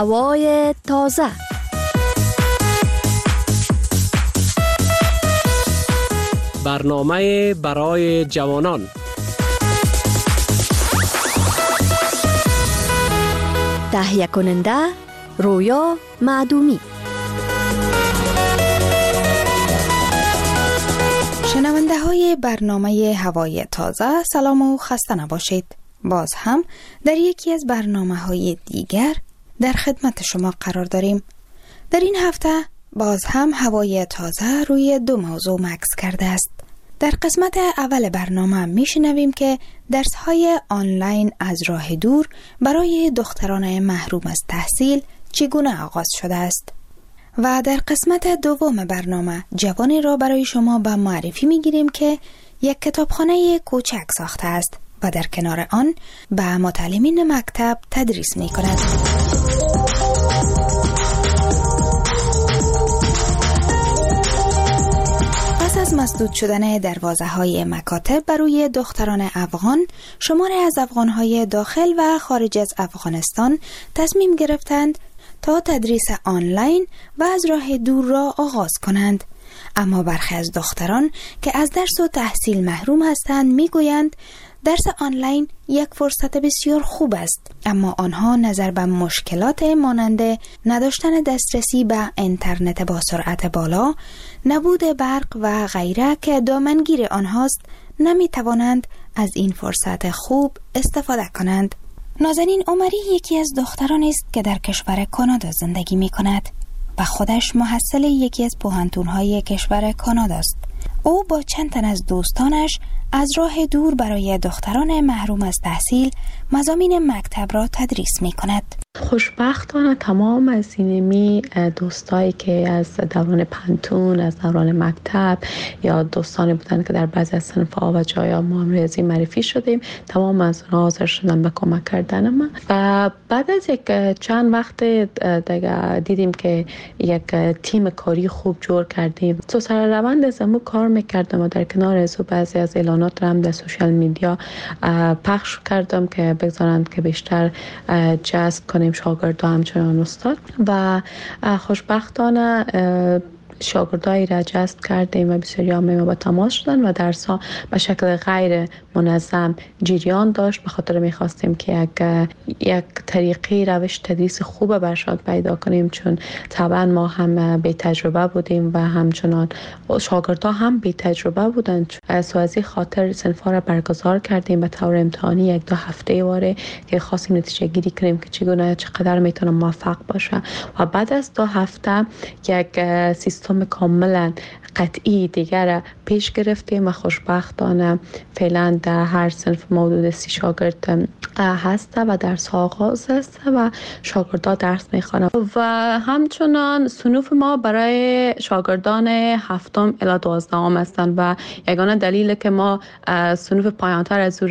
هوای تازه. برنامه برای جوانان. تهیه کننده رویا معدومی. شنونده های برنامه هوای تازه، سلام و خسته نباشید. باز هم در یکی از برنامه های دیگر در خدمت شما قرار داریم. در این هفته باز هم هوای تازه روی دو موضوع مکث کرده است. در قسمت اول برنامه میشنویم که درس‌های آنلاین از راه دور برای دختران محروم از تحصیل چگونه آغاز شده است. و در قسمت دوم برنامه جوانی را برای شما به معرفی میگیریم که یک کتابخانه کوچک ساخته است و در کنار آن به متعلمین مکتب تدریس می کند. پس از مسدود شدن دروازه‌های مکاتب برای دختران افغان، شماری از افغان‌های داخل و خارج از افغانستان تصمیم گرفتند تا تدریس آنلاین و از راه دور را آغاز کنند. اما برخی از دختران که از درس و تحصیل محروم هستند میگویند درس آنلاین یک فرصت بسیار خوب است، اما آنها نظر به مشکلات مانند نداشتن دسترسی به اینترنت با سرعت بالا، نبود برق و غیره که دامنگیر آنهاست، نمیتوانند از این فرصت خوب استفاده کنند. نازنین عمری یکی از دختران است که در کشور کانادا زندگی می کند و خودش محصل یکی از پوهنتون‌های کشور کانادا است. او با چند تن از دوستانش از راه دور برای دختران محروم از تحصیل مضامین مکتب را تدریس می کند. خوشبختانه تمام از اینمی دوستایی که از دوران پنتون، از دوران مکتب یا دوستانی بودن که در بعضی از صنف‌ها و جایا ما هم ریاضی معرفی شدیم، تمام از اونها حاضر شدن به کمک کردن من. و بعد از یک چند وقت دیگه دیدیم که یک تیم کاری خوب جور کردیم. تو سر روند از امو کار میکردم و در کنار از بعضی از اعلانات را هم در سوشال میدیا پخش کردم که بگذارند که بیشتر جذب کنیم شاگردا همچنان استاد. و خوشبختانه شاگردایی را جذب کردیم و بسیاری ما با تماس شدن و درس ها به شکل غیر منظم جریان داشت. به خاطر میخواستیم که یک طریقی روش تدریس خوب بر شاگرد پیدا کنیم، چون طبعا ما هم بی تجربه بودیم و همچنان شاگردها هم بی تجربه بودن. از این خاطر صنف‌ها را برگزار کردیم به طور امتحانی یک دو هفته واره که خواستیم نتیجه گیری کنیم که چقدر میتونه موفق باشه. و بعد از 2 هفته یک سیستم کاملا قطعی دیگر پیش گرفتیم و خوشبختانه فعلا در هر صنف حدود 30 شاگرد هست و درس ها آغاز است و شاگردان درس میخوانند. و همچنان صنوف ما برای شاگردان 7 الی 12 هستند و یگانه دلیل که ما صنوف پایان‌تر از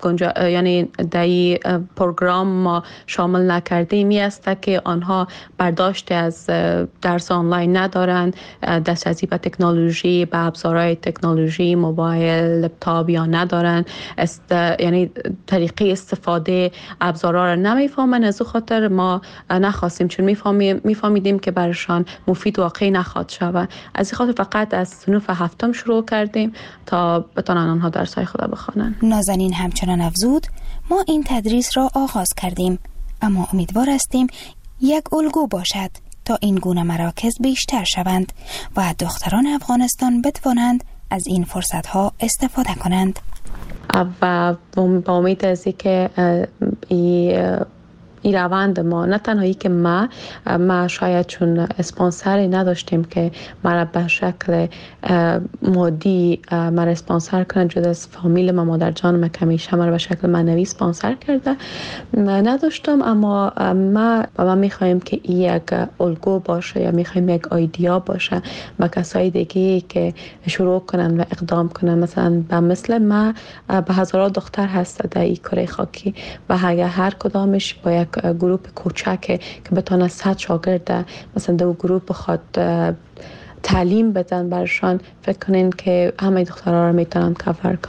یعنی در پروگرام ما شامل نکردیم است که آنها برداشت از درس آنلاین ندارند، دسترسی به تکنولوژی، به ابزارهای تکنولوژی، موبایل، لپتاپ یا ندارن، یعنی طریقه استفاده ابزارها را نمیفهمن. از او خاطر ما نخواستیم، چون میفهمیدیم که برشان مفید واقعی نخواهد شود. از این خاطر فقط از صنف 7 شروع کردیم تا بتونن آنها درس‌های خود بخوانند. نازنین همچنان افزود ما این تدریس را آغاز کردیم، اما امیدوار هستیم یک الگو باشد تا این گونه مراکز بیشتر شوند و دختران افغانستان بتوانند از این فرصت‌ها استفاده کنند. و با امید از اینکه این روند ما، نه تنهایی که ما شاید چون اسپانسری نداشتیم که ما به شکل مادی ما اسپانسر کنند، جدا از فامیل ما، مادر جان ما که همیشه ما به شکل معنوی اسپانسر کرده نداشتم، اما ما میخوایم که این یک الگو باشه یا میخوایم یک ایده باشه با کسای دیگه که شروع کنن و اقدام کنن. مثلا مثل ما به هزاران دختر هست در این کره خاکی و اگر هر کدامش با یک گروه کوچک که بتونه 100 شاگرد مثلا دو گروه بخواد تعلیم بدن برشان، فکر کنین که همه دخترها رو میتونن کاور کنن.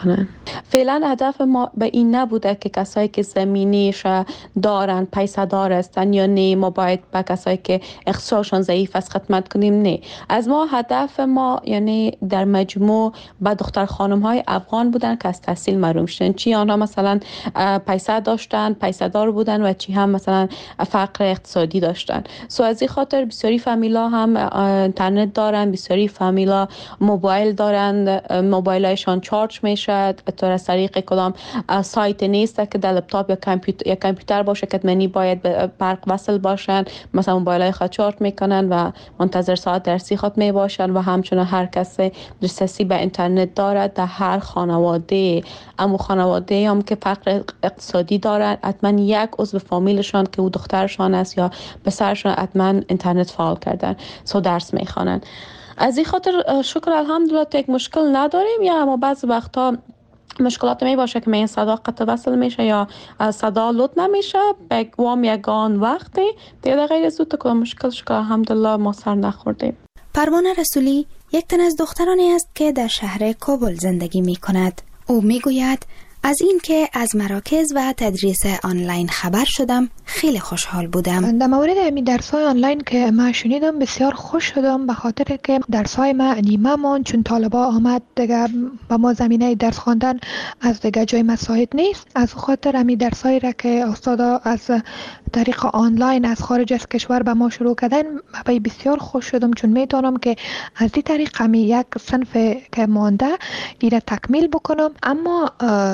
فعلا هدف ما به این نبوده که کسایی که زمینیش دارن پیسه دار هستن یا نه ما باید به کسایی که اقتصادشان ضعیف است خدمت کنیم. نه، از ما هدف ما یعنی در مجموع به دختر خانم های افغان بودن که از تحصیل محروم شدن، چی آنها مثلا پیسه داشتن، پیسه دار بودن و چی هم مثلا فقر اقتصادی داشتن. سو از این خاطر بسیاری فامیلا هم اینترنت دارن، بسیاری فامیلا موبایل دارن، موبایلایشان چارج میشه از طریق کدام سایت نیست که در لپتاپ یا کامپیوتر باشه که منی باید به برق وصل باشن، مثلا موبایلای خود چارج میکنن و منتظر ساعت درسی خود می باشن و همچنین هر کسی دسترسی به اینترنت دارد در هر خانواده. اما خانواده هم که فقر اقتصادی دارن حتما یک عضو فامیلشان که او دخترشان است یا پسرشان حتما اینترنت فعال کردن، سو درس میخوانن. از این خاطر شکر الحمدلله یک مشکل نداریم. یا اما بعض وقتا مشکلات می باشه که این صدا قطع وصل میشه یا صدا لود نمیشه بگوام یگان وقتی دیگه غیر از تو که مشکل شکر الحمدلله ما سر نخوردیم. پروانه رسولی یک تن از دخترانی است که در شهر کابل زندگی می کند. او می گوید از این که از مراکز و تدریس آنلاین خبر شدم خیلی خوشحال بودم. در مورد امی درس‌های آنلاین که من شنیدم بسیار خوش شدم، به خاطر که درس‌های ما نیمه ماند چون طالبا آمد دیگه با ما زمینه درس خواندن از دیگه جای مساعد نیست. از خاطر امی درس‌هایی را که استادا از طریق آنلاین از خارج از کشور به ما شروع کردن من بسیار خوش شدم، چون میتونم که از این طریق امی یک صنف که مانده ایره تکمیل بکنم. اما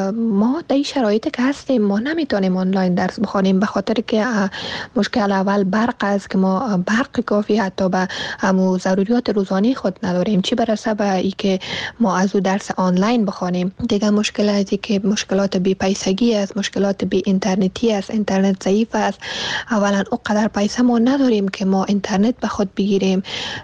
ما در این شرایطی که هستیم ما نمیتونیم آنلاین درس بخوانیم به خاطر که مشکل اول برق است که ما برق کافی حتی به همو ضروریات روزانه خود نداریم، چی برسه به ای که ما از او درس آنلاین بخوانیم. دیگه مشکل ازی که مشکلات بی پیسگی است، مشکلات بی اینترنتی است، اینترنت ضعیف است. اولا اونقدر پیسه ما نداریم که ما اینترنت به خود بگیریم،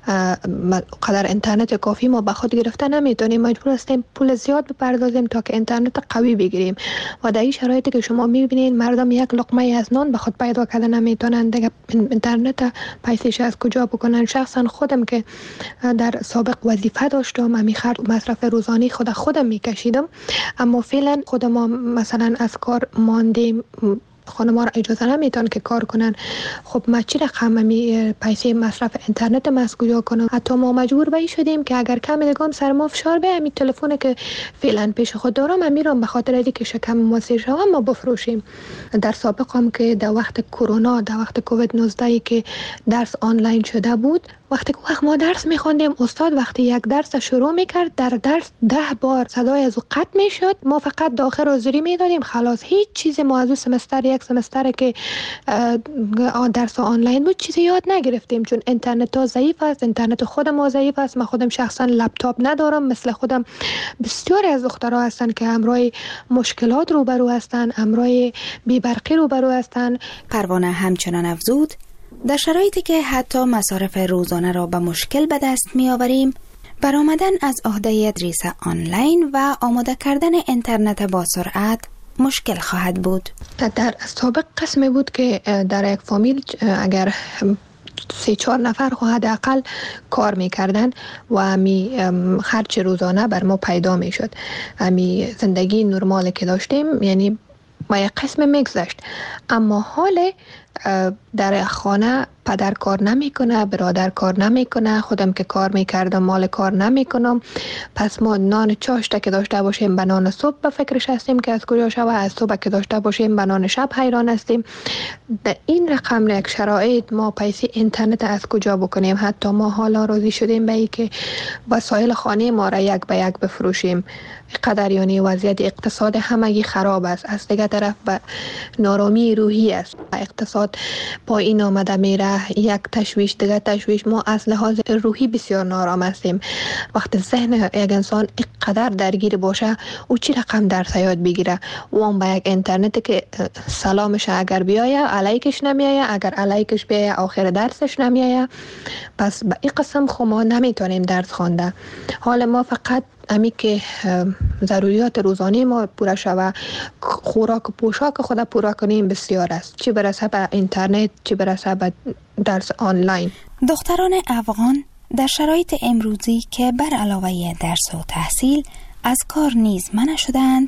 اونقدر اینترنت کافی ما به خود گرفته نمیتونیم، مجبور هستیم پول زیاد بپردازیم تا که اینترنت قوی بگیریم. و در این شرایطی که شما میبینید مردم یک لقمه از نان به خود پیدا کردن نمیتونن، دیگه اینترنت پیسش از کجا بکنن. شخصا خودم که در سابق وظیفه داشتم امی مصرف روزانه خودم میکشیدم، اما فعلا خودم مثلا از کار ماندیم، خانم‌ها را اجازه نمیتون که کار کنن. خب ما چی رقم پیسه مصرف اینترنت ما از کجا کنم؟ حتی ما مجبور به این شدیم که اگر کم دیگم سر ما فشار به همین تلفن که فعلا پیش خود دارم امیرم به خاطر اینکه شکم ما سیر شوم ما بفروشیم. در سابق هم که در وقت کرونا، در وقت کووید 19 که درس آنلاین شده بود، وقتی ما درس میخوندیم استاد وقتی یک درس شروع میکرد در درس 10 بار صدای از او قطع میشد، ما فقط داخل حاضری میدادیم خلاص. هیچ چیزی ما از او یک سمستر که درس آنلاین بود چیزی یاد نگرفتیم، چون اینترنت ها ضعیف است، اینترنت خود ما ضعیف است. من خودم شخصا لپتاپ ندارم، مثل خودم بسیاری از دخترها هستن که همراه مشکلات روبرو هستن، همراه بی‌برقی روبرو هستن. پروانه همچنان افزود در شرایطی که حتی مصارف روزانه را به مشکل به دست می آوریم، برآمدن از عهده تدریس آنلاین و آماده کردن اینترنت با سرعت مشکل خواهد بود. در سابق قسمی بود که در یک فامیل اگر 3-4 نفر حداقل کار میکردن و همی خرج روزانه بر ما پیدا میشد، همی زندگی نرمال که داشتیم یعنی ما یک قسم میگذشت. اما حال در خانه پدر کار نمیکنه، برادر کار نمیکنه، خودم که کار میکردم مال کار نمیکنم، پس ما نان چاشته که داشته باشیم به نان صبح به فکرش هستیم که از کجا شوه، از صبح که داشته باشیم به نان شب حیران هستیم. در این رقم یک شرایط ما پیسه اینترنت از کجا بکنیم؟ حتی ما حالا راضی شدیم به ای که وسایل خانه ما را یک به یک بفروشیم. قدر یعنی وضعیت اقتصاد همگی خراب است. از دیگه طرف به نارامی روحی است، اقتصاد پایین آمده میره، یک تشویش دیگه تشویش. ما از لحاظ روحی بسیار نارام هستیم. وقتی ذهن یک انسان اینقدر درگیر باشه او چی رقم درس یاد بگیره؟ اون با یک اینترنت که سلامش اگر بیایه علیکش نمیایه، اگر علیکش بیایه آخر درسش نمیایه، پس به این قسم خو ما نمیتونیم درس خوانده. حال ما فقط امی که ضروریات روزانه ما پوره شوه، خوراک و پوشاک خود پوره کنیم بسیار است، چی برسه به اینترنت، چی برسه به درس آنلاین. دختران افغان در شرایط امروزی که بر علاوه درس و تحصیل از کار نیز منع شدند،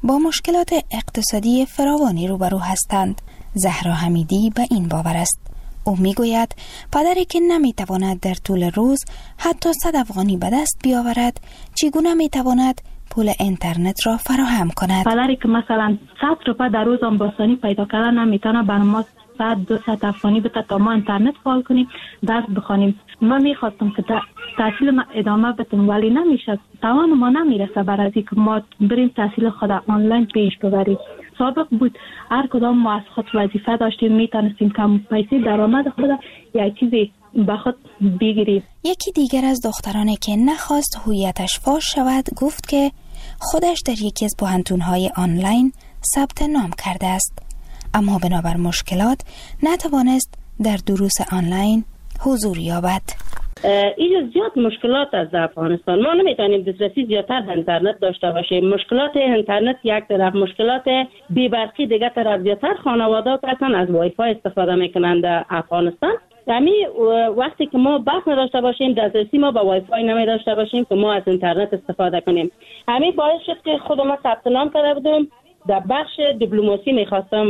با مشکلات اقتصادی فراوانی روبرو هستند. زهرا حمیدی به این باور است. او میگوید پدری که نمیتواند در طول روز حتی 100 افغانی به دست بیاورد چگونه میتواند پول اینترنت را فراهم کند؟ پدری که مثلا 100 روپیه در روز آمباسانی پیدا کردن نمیتونه برای ما 100-200 افغانی بده تا ما اینترنت فعال کنیم درس بخوانیم. من میخواستم که تحصیل ما ادامه بدم ولی نمیشه، توان ما نمیرسه برای اینکه ما بریم تحصیل خود آنلاین پیش ببریم. سابق بود هر کدام ما از خود وظیفه داشتیم، میتونستیم کم پیسه درآمد خود یک چیزی به خود بگیریم. یکی دیگر از دخترانی که نخواست هویتش فاش شود گفت که خودش در یکی از پوهنتون‌های آنلاین ثبت نام کرده است، اما بنابر مشکلات نتوانست در دروس آنلاین حضور یابد. اینجا زیاد مشکلات از افغانستان، ما نمیتونیم دسترسی زیادتر به اینترنت داشته باشیم. مشکلات اینترنت یک طرف، مشکلات بی‌برقی دیگه طرف. زیادتر خانواده‌ها اصلا از وای فای استفاده میکنند در افغانستان. یعنی وقتی که ما برق نداشته باشیم، دسترسی ما به وای فای نمی داشته باشیم که ما از اینترنت استفاده کنیم. همین باعث شد که خود ما ثبت نام کرده بودم در بخش دیپلماسی، میخواستم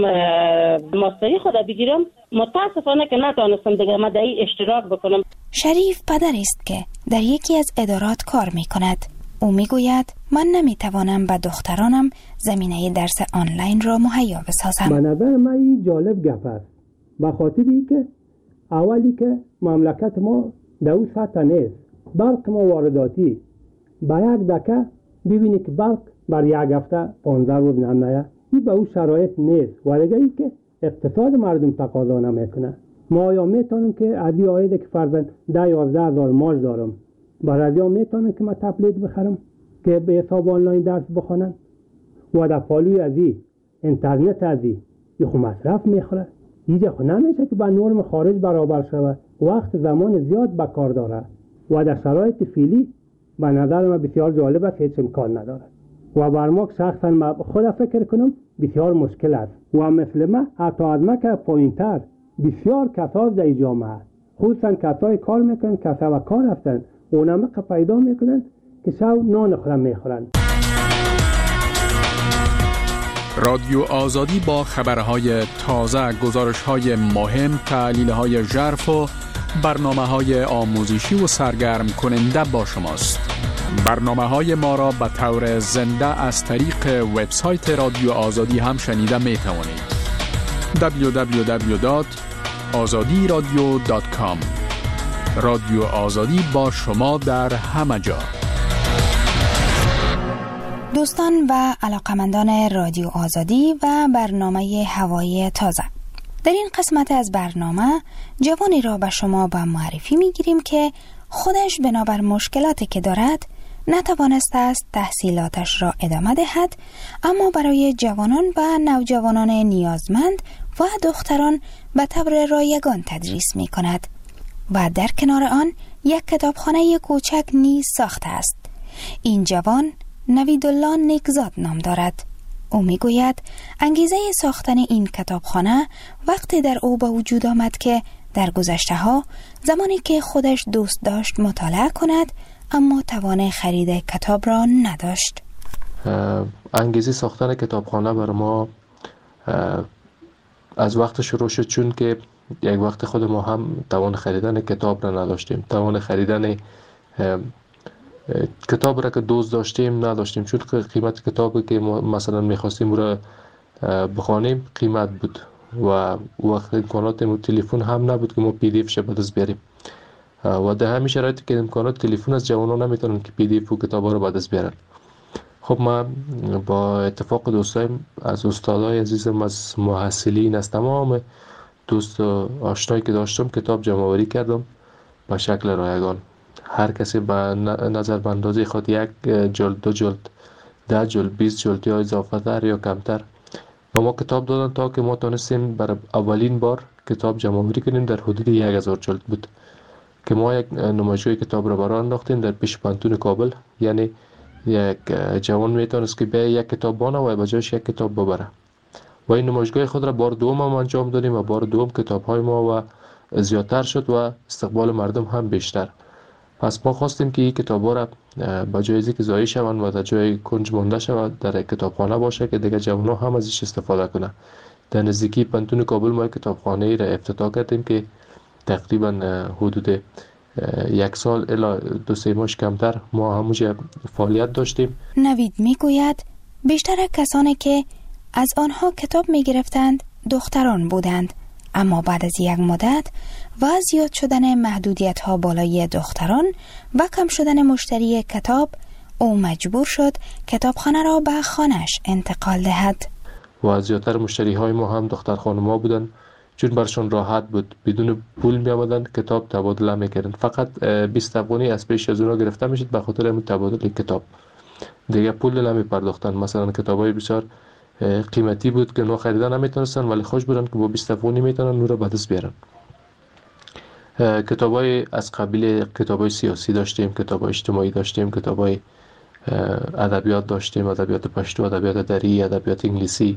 ماستری خود بگیرم. متاسفانه که نتونستم دیگه ما در این اشتراک بکنم. شریف پدری است که در یکی از ادارات کار میکند. او میگوید من نمیتوانم به دخترانم زمینه درس آنلاین را مهیا بسازم. به نظر من این جالب گپ است، به خاطری که اولی که مملکت ما در اون سطح نیست. برق ما وارداتی، با یک دکه ببینی که برق بر یک هفته 15 روز نمیاد. این به اون شرایط نیست. ولی ای که اقتصاد مردم تقاضا نمیکنه. ما آیا میتونیم که از این عایده که فرضاً 10-11 هزار معاش دارم، برای از میتونم که من تبلیت بخرم که به حساب آنلاین درس بخونم و در پالوی از این اینترنت از این خو مصرف میخوره. اینجا خو نمیشه که با نرم خارج برابر شود. وقت زمان زیاد به کار داره و در شرایط فعلی به نظر من بسیار جالب است، هیچ امکان نداره و بر ما شخصا ما خود فکر کنم بسیار مشکل است و مثل ما حتی از ما که پایین‌تر بسیار کسا در جامعه، خصوصا کسای کار میکنن، کسا و کار هستن، اونم پیدا میکنن که شب نان خورم میخورن. رادیو آزادی با خبرهای تازه، گزارش‌های مهم، تحلیل‌های ژرف و برنامه‌های آموزشی و سرگرم کننده با شماست. برنامه‌های ما را به طور زنده از طریق وبسایت رادیو آزادی هم شنیده می‌توانید. www.azadiradio.com. رادیو آزادی با شما در همه جا. دوستان و علاقمندان رادیو آزادی و برنامه هوای تازه، در این قسمت از برنامه جوانی را به شما به معرفی میگیریم که خودش بنابر مشکلاتی که دارد نتوانسته است تحصیلاتش را ادامه دهد، اما برای جوانان و نوجوانان نیازمند و دختران به طور رایگان تدریس می کند و در کنار آن یک کتابخانه کوچک نیز ساخته است. این جوان نویدالله نیکزاد نام دارد. او می گوید انگیزه ساختن این کتابخانه وقتی در او به وجود آمد که در گذشته ها زمانی که خودش دوست داشت مطالعه کند اما توان خرید کتاب را نداشت. انگیزه ساختن کتابخانه بر ما از وقت شروع شد، چون که یک وقت خود ما هم توان خریدن کتاب را نداشتیم. توان خریدن کتاب را که دوست داشتیم نداشتیم، چون که قیمت کتابی که ما مثلا میخواستیم را بخوانیم قیمت بود و وقت امکانات تلفن هم نبود که ما پی دی اف ش به دست بیاریم و در همین شرایطی که امکانات تلفن از جوانان نمیتونن که پی دی اف و کتابا رو به دست بیارن. خب من با اتفاق دوستایم از استادای عزیزم، از محصلین، از تمام دوست و آشنایی که داشتم کتاب جمع آوری کردم به شکل رایگان. هر کسی به نظر به اندازه خود 1 جلد، 2 جلد، 10 جلد، 20 جلد یا اضافه تر یا کمتر و ما کتاب دادن تا که ما تونستیم برای اولین بار کتاب جمع آوری کنیم. در حدود 1000 جلد بود که ما یک نمایشگاه کتاب را برای انداختیم در پیش پانتون کابل. یعنی یک جوان میتونست که به یک کتاب بانه و بجاش یک کتاب ببره و این نمایشگاه خود را بار دوم هم انجام دادیم و بار دوم کتاب های ما و زیادتر شد و استقبال مردم هم بیشتر. پس ما خواستیم که این کتاب‌ها را به جای اینکه ضایع شوند و در جای کنج مانده شود در کتابخانه باشه که دیگه جوان‌ها هم ازش استفاده کنن. در نزدیکی پانتون کابل ما کتابخانه را افتتاح کردیم که تقریبا حدود 1 سال الی 2-3 ماه کمتر ما همونجا فعالیت داشتیم. نوید میگوید بیشتر کسانی که از آنها کتاب میگرفتند دختران بودند، اما بعد از یک مدت و زیاد شدن محدودیت ها بالای دختران و کم شدن مشتری کتاب، او مجبور شد کتابخانه را به خانه‌اش انتقال دهد. و زیادتر مشتری های ما هم دختر خانم‌ها بودن، چون برشان راحت بود، بدون پول می آمدن کتاب تبادله میکردن. فقط 20 افغانی از پیش از اونا گرفته میشد به خاطر همین تبادل کتاب، دیگه پول نمی پرداختن. مثلا کتابای بسیار قیمتی بود که اونا خریدن نمیتونستن، ولی خوش بودن که با 20 افغانی میتونن اون رو به دست بیارن. کتابای از قبیل کتابای سیاسی داشتیم، کتابای اجتماعی داشتیم، کتابای ادبیات داشتیم، ادبیات پشتو، ادبیات دری، ادبیات انگلیسی،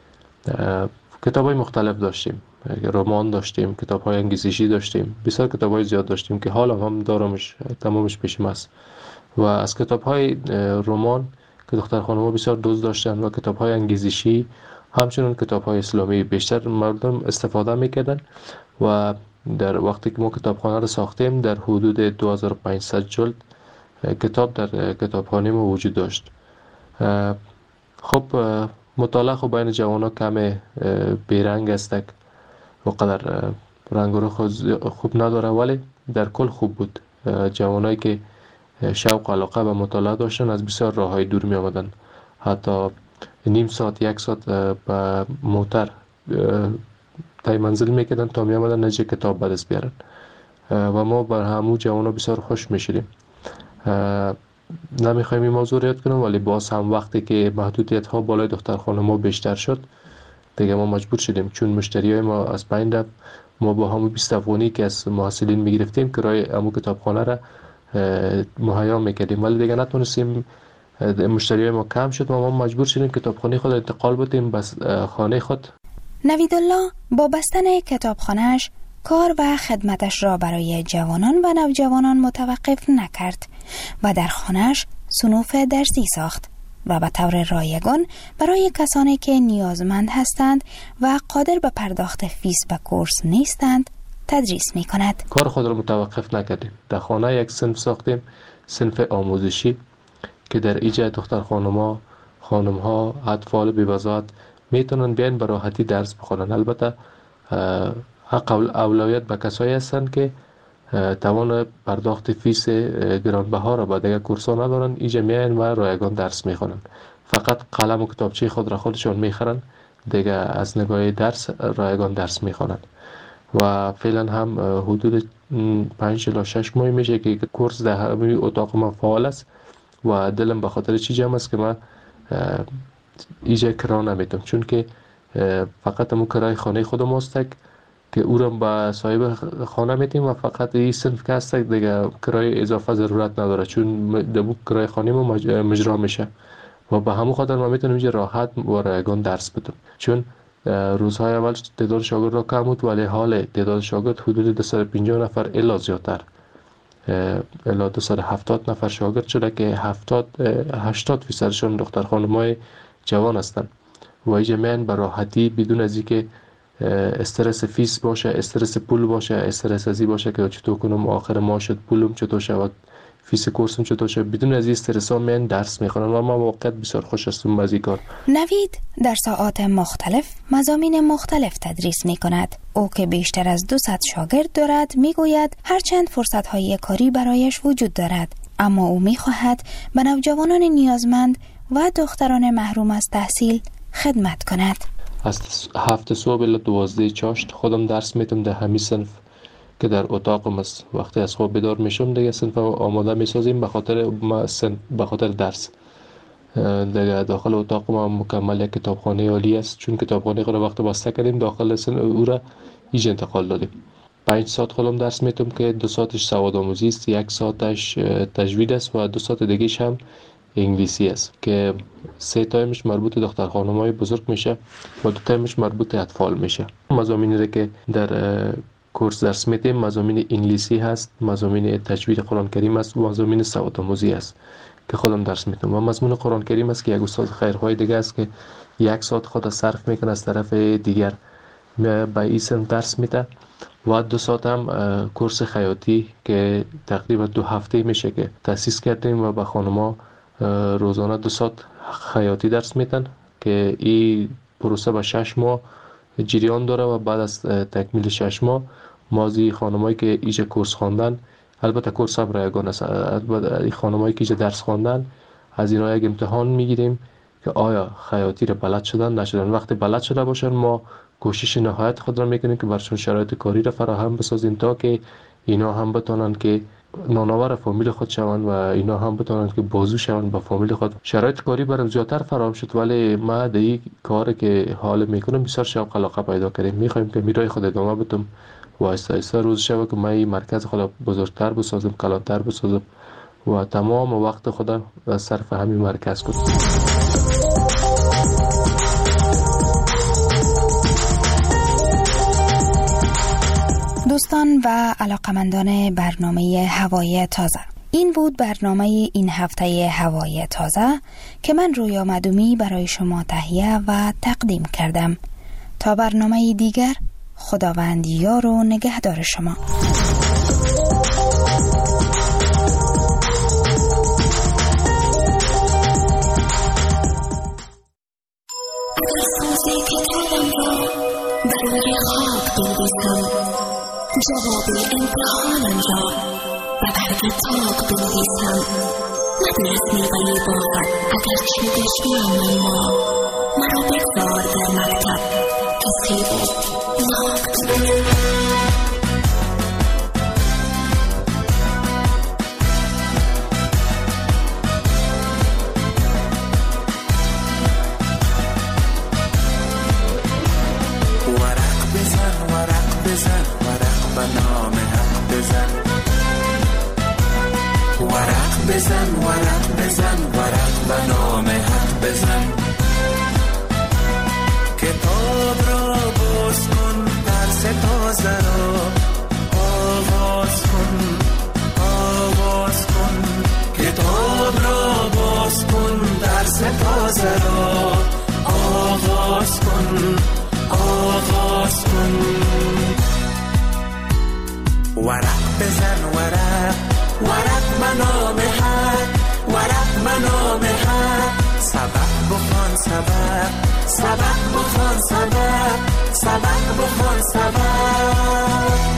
کتابای مختلف داشتیم، رمان داشتیم، کتاب‌های انگیزشی داشتیم، بسیار کتاب‌های زیاد داشتیم که حالا هم دارمش، تمامش پیشم است. و از کتاب‌های رمان که دختر خانم‌ها بسیار دوست داشتن و کتاب‌های انگیزشی، همچنین کتاب‌های اسلامی بیشتر مردم استفاده می‌کردن. و در وقتی که ما کتابخانه رو ساختیم در حدود 2500 جلد کتاب در کتابخانه ما وجود داشت. خب مطالعه خب بین جوان‌ها کم بیرنگ است، و قدر رنگ و رخ خوب نداره، ولی در کل خوب بود. جوانایی که شوق و علاقه به مطالعه داشتن از بسیار راه‌های دور می آمدن، حتی نیم ساعت 1 ساعت به موتر تای منزل میکردن تا می آمدن نجه کتاب به دست بیارن و ما بر همو جوانا بسیار خوش میشدیم. نمیخوایم این موضوع رو یاد کنم، ولی باز هم وقتی که محدودیت ها بالای دختر خانم‌ها بیشتر شد دیگه ما مجبور شدیم، چون مشتری های ما از بین رفت. ما با همون 20 افغانی که از محصلین میگرفتیم کرایه همون کتابخانه را مهیا میکردیم، ولی دیگه نتونستیم، مشتری های ما کم شد و ما مجبور شدیم کتابخانه خود انتقال بدیم بس خانه خود. نویدالله با بستن کتابخانه‌اش کار و خدمتش را برای جوانان و نوجوانان متوقف نکرد و در خانه‌اش صنوف درسی ساخت و به طور رایگان برای کسانی که نیازمند هستند و قادر به پرداخت فیس و کورس نیستند تدریس می کند. کار خود را متوقف نکردیم. در خانه یک صنف ساختیم، صنف آموزشی که در ایجاد دختر خانم‌ها اطفال بی‌وضاحت میتونن بیان به راحتی درس بخونن. البته حق اولویت به کسایی هستند که توان پرداخت فیس گرانبها را با دیگر کورس‌ها ندارن، اینجا میان و رایگان درس میخونن. فقط قلم و کتابچه خود را خودشون میخرن، دیگه از نگاه درس رایگان درس میخونن. و فعلا هم حدود 5 الی 6 ماه میشه که کورس در همین اتاق ما فعال است و دلم به خاطر چی جمع است که من اینجا کرا نمیتونم، چون که فقط همون کرای خانه خودم است که او را به صاحب خانه میتیم و فقط این صنف که هست دیگه کرای اضافه ضرورت نداره، چون دبو کرای خانه ما مجرا میشه و به همون خاطر ما میتونیم اینجا راحت و رایگان درس بدم. چون روزهای اول تعداد شاگرد را کم بود، ولی حال تعداد شاگرد حدود 250 نفر الی زیادتر الی 270 نفر شاگرد شده که 80% دختر خانم‌های جوان هستند و اینجا میان به راحتی بدون از اینکه استرس فیس باشه، استرس پول باشه، استرس ازی باشه که چطور کنم آخر ماه شد پولم چطور شود، فیس کورسم چطور شد، بدون از این استرس ها میان درس میخونن و ما واقعا بسیار خوش هستم از این کار. نوید در ساعات مختلف مضامین مختلف تدریس میکند. او که بیشتر از 200 شاگرد دارد میگوید هرچند فرصت های کاری برایش وجود دارد، اما او میخواهد به نوجوانان نیازمند و دختران محروم از تحصیل خدمت کند. از 7 صبح الی 12 چاشت خودم درس میتم در همین صنف که در اتاقم است. وقتی از خواب بیدار میشم دیگه صنف آماده میسازیم به خاطر درس. دیگه داخل اتاق ما مکمل یک کتابخانه عالی است، چون کتابخانه خود وقت بسته کردیم داخل او را ایج انتقال دادیم. 5 ساعت خودم درس میتم که 2 ساعتش سواد آموزی است، 1 ساعتش تجوید است و 2 ساعت دیگه‌ش هم انگلیسی است که 3 تایمش مربوط دختر خانم‌های بزرگ میشه و 2 تایمش مربوط اطفال میشه. مضامینی که در کورس درس میدیم. مضامین انگلیسی هست، مضامین تجوید قرآن کریم است و مضامین سواد آموزی است که خودم درس میدم. و مضمون قرآن کریم است که یک استاد خیرخواه دیگه است که 1 ساعت خود صرف میکنه از طرف دیگر به ایسم درس میده. و 2 ساعت هم کورس خیاطی که تقریبا 2 هفته میشه که تأسیس کردیم و به خانم‌ها روزانه 2 ساعت خیاطی درس میدن که این پروسه به 6 ماه جریان داره و بعد از تکمیل 6 ماه مازی خانمایی که ایجا کورس خواندن، البته کورس هم رایگان است، البته خانمایی که ایجا درس خواندن از اینا یک امتحان میگیریم که آیا خیاطی رو بلد شدن نشدن. وقتی بلد شده باشن ما کوشش نهایت خود را میکنیم که برشون شرایط کاری را فراهم بسازیم تا که اینا هم بتونن که نانآور فامیل خود شوند و اینا هم بتونن که بازو شوند با فامیل خود. شرایط کاری برام زیادتر فراهم شد، ولی ما در این کاری که حال میکنم بسیار شوق علاقه پیدا کردیم. میخوایم که میرای خود ادامه بدم و آهسته روز شب که ما این مرکز خود بزرگتر بسازم، کلانتر بسازم و تمام وقت خود صرف همین مرکز کنم. دوستان و علاقمندان برنامه هوای تازه، این بود برنامه این هفته هوای تازه که من رویا مدومی برای شما تهیه و تقدیم کردم. تا برنامه دیگر، خداوند یار و نگهدار شما. جواب امتحانم را و بر کتاب بنویسم، ندارد میوه باغت اگرچه دشمنم ما. مرا بگذار در مکتب که سیب نقد. ورق و نام حق بزن. کتاب را باز کن، درس تازه را آغاز کن، آغاز کن. کتاب را باز کن، درس تازه را آغاز کن، آغاز کن. ورق بزن ورق، ورق به نام حق، ورق به نام حق. سبق بخوان سبق، سبق بخوان سبق، سبق بخوان سبق.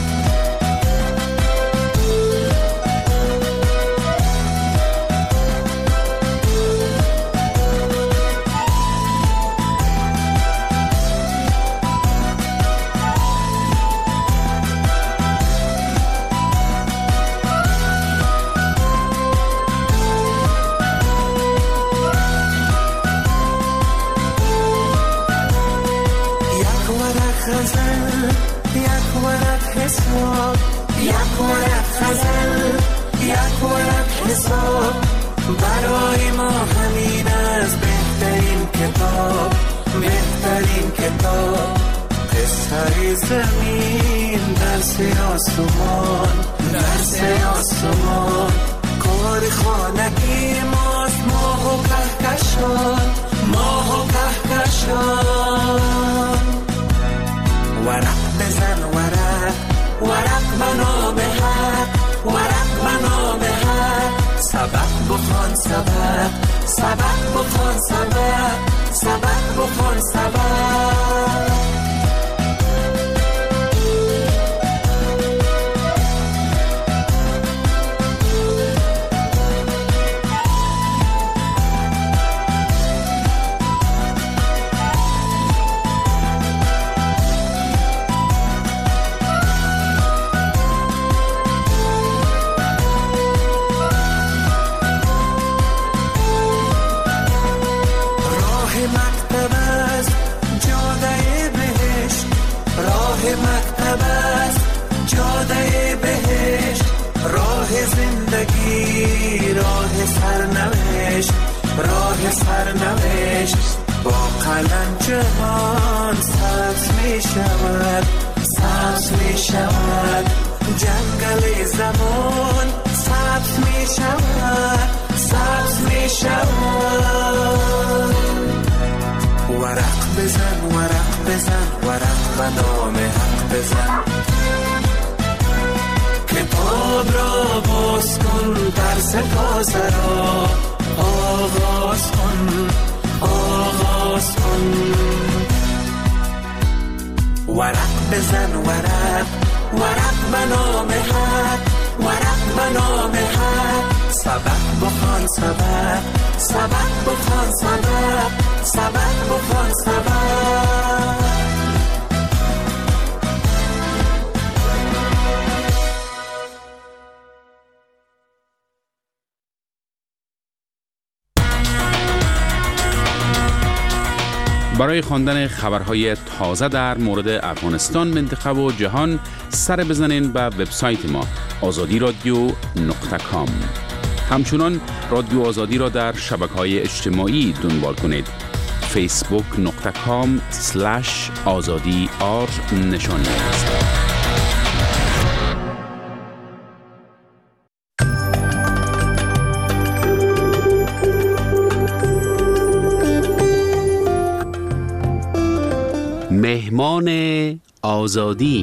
یک ورق غزل، یک ورق حساب. برای ما همین از بهترین کتاب، بهترین کتاب. قصه زمین، درس آسمان، درس آسمان. کار خانگی ماست، ماه و کهکشان، ماه و کهکشان. ورق بزن ورق، ورق به نام حق، ورق به نام حق. سبق بخوان سبق، سبق بخوان سبق، سبق بخوان سبق. راه سرنوشت با قلم جهان سبز می شود، سبز می شود جنگل زمان سبز می شود سبز می شود ورق بزن ورق بزن ورق و نام حق بزن کتاب را باز کن در سپاس را آغاز کن آغاز کن ورق بزن ورق ورق به نام حق ورق به نام حق سبق بخوان سبق سبق بخوان سبق سبق بخوان سبق برای خواندن خبرهای تازه در مورد افغانستان، منطقه و جهان سر بزنین به وبسایت ما azadi.radio.com. همچنان رادیو آزادی را در شبکه‌های اجتماعی دنبال کنید. facebook.com/azadi_r نشان است. مهمان آزادی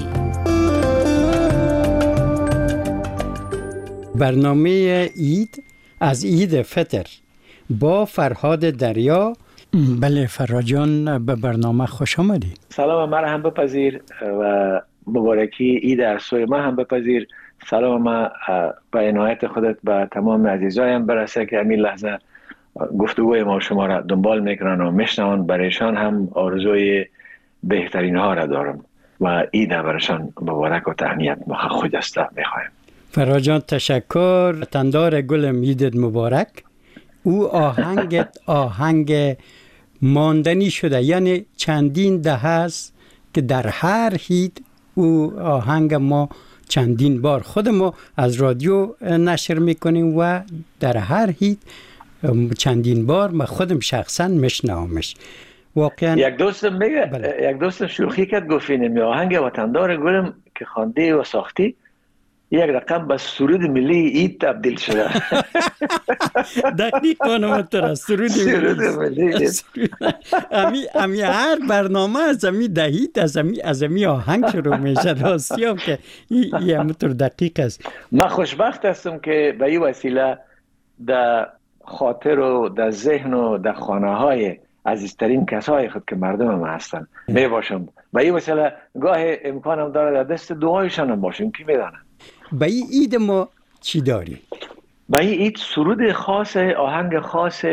برنامه عید از عید فطر با فرهاد دریا. بله فرهاد جان، به برنامه خوش آمدی. سلام ما هم بپذیر و مبارکی عید از سوی ما هم بپذیر. سلام ما به عنایت خودت به تمام عزیزایم برسه که همین لحظه گفتگوی ما شما را دنبال میکنن و میشنون. برایشان هم آرزوی بهترین ها را دارم و عید برایشان مبارک و تهنیت خجسته میخوایم. فرهاد جان تشکر. تندار گلم عیدت مبارک. او آهنگت آهنگ ماندنی شده، یعنی چندین دهه است که در هر عید او آهنگ ما چندین بار خود ما از رادیو نشر میکنیم و در هر عید چندین بار ما خودم شخصا میشنومش. واقعا یک دوستم میگه یک دوستم شوخی کرد گفت این آهنگ وطندار گلم که خوانده و ساختی یک رقم به سرود ملی عید تبدیل شده. دقیق مانمتر از سرود ملی. امی هر برنامه از امی دهید از امی آهنگ شروع میشه. راستی هم که یه همونطور دقیق است. من خوشبخت هستم که به این وسیله در خاطر و در ذهن و در خانه های عزیزترین کسای خود که مردم هم هستن می باشم. به این وسیله گاه امکانم داره در دست دعایشان هم باشیم، کی میدانه. به این عید ما چی داری؟ به این عید سرود خاص، آهنگ خاص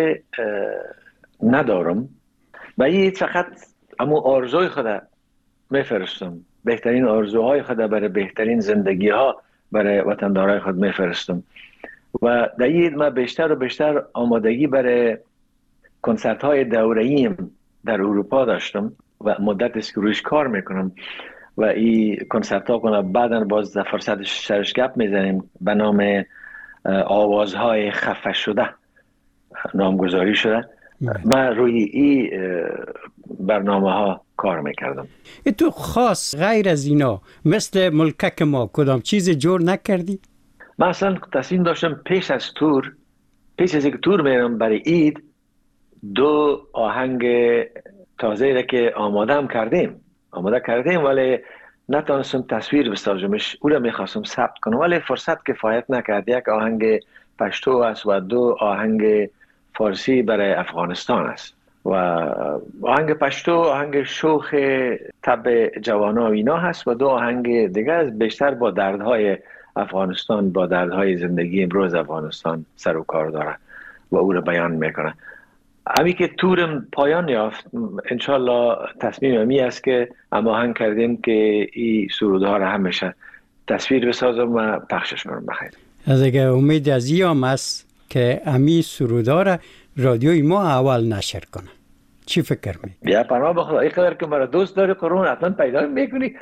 ندارم. به این عید فقط امو آرزوی خود میفرستم، بهترین آرزوهای خود برای بهترین زندگی ها برای وطندارای خود میفرستم. و در این عید من بیشتر و بیشتر آمادگی برای کنسرت های دوره‌ایم در اروپا داشتم و مدت است که رویش کار میکنم و این کنسرت ها کنم بعداً باز در فرصت سرش گپ میزنیم به نام آوازهای خفه شده نامگذاری شده. من روی این برنامه ها کار میکردم. تو خاص غیر از اینا مثل ملکک ما کدام چیز جور نکردی؟ من اصلا تصمیم داشتم پیش از اینکه تور میرم برای عید دو آهنگ تازه را که آماده کردیم ولی نتونستم تصویر بسازمش. او را میخواستم ثبت کنم ولی فرصت کفایت نکرد. یک آهنگ پشتو است و دو آهنگ فارسی برای افغانستان است و آهنگ پشتو آهنگ شوخ طب جوانا و اینا هست و دو آهنگ دیگه است بیشتر با دردهای افغانستان، با دردهای زندگی امروز افغانستان سر و کار داره و او را بیان میکنه. همی که تورم پایان یافت انشالله تصمیم امی است که هماهنگ کردیم که این سرودها را همیشه تصویر بسازم و پخشش کنم. بخیر از اگه امید از ایام است که امی سرودها را رادیوی ما اول نشر کنه. چی فکر می؟ بیا پناه بخدا این قدر که مرا دوست داری قرون حتما پیدا میکنی.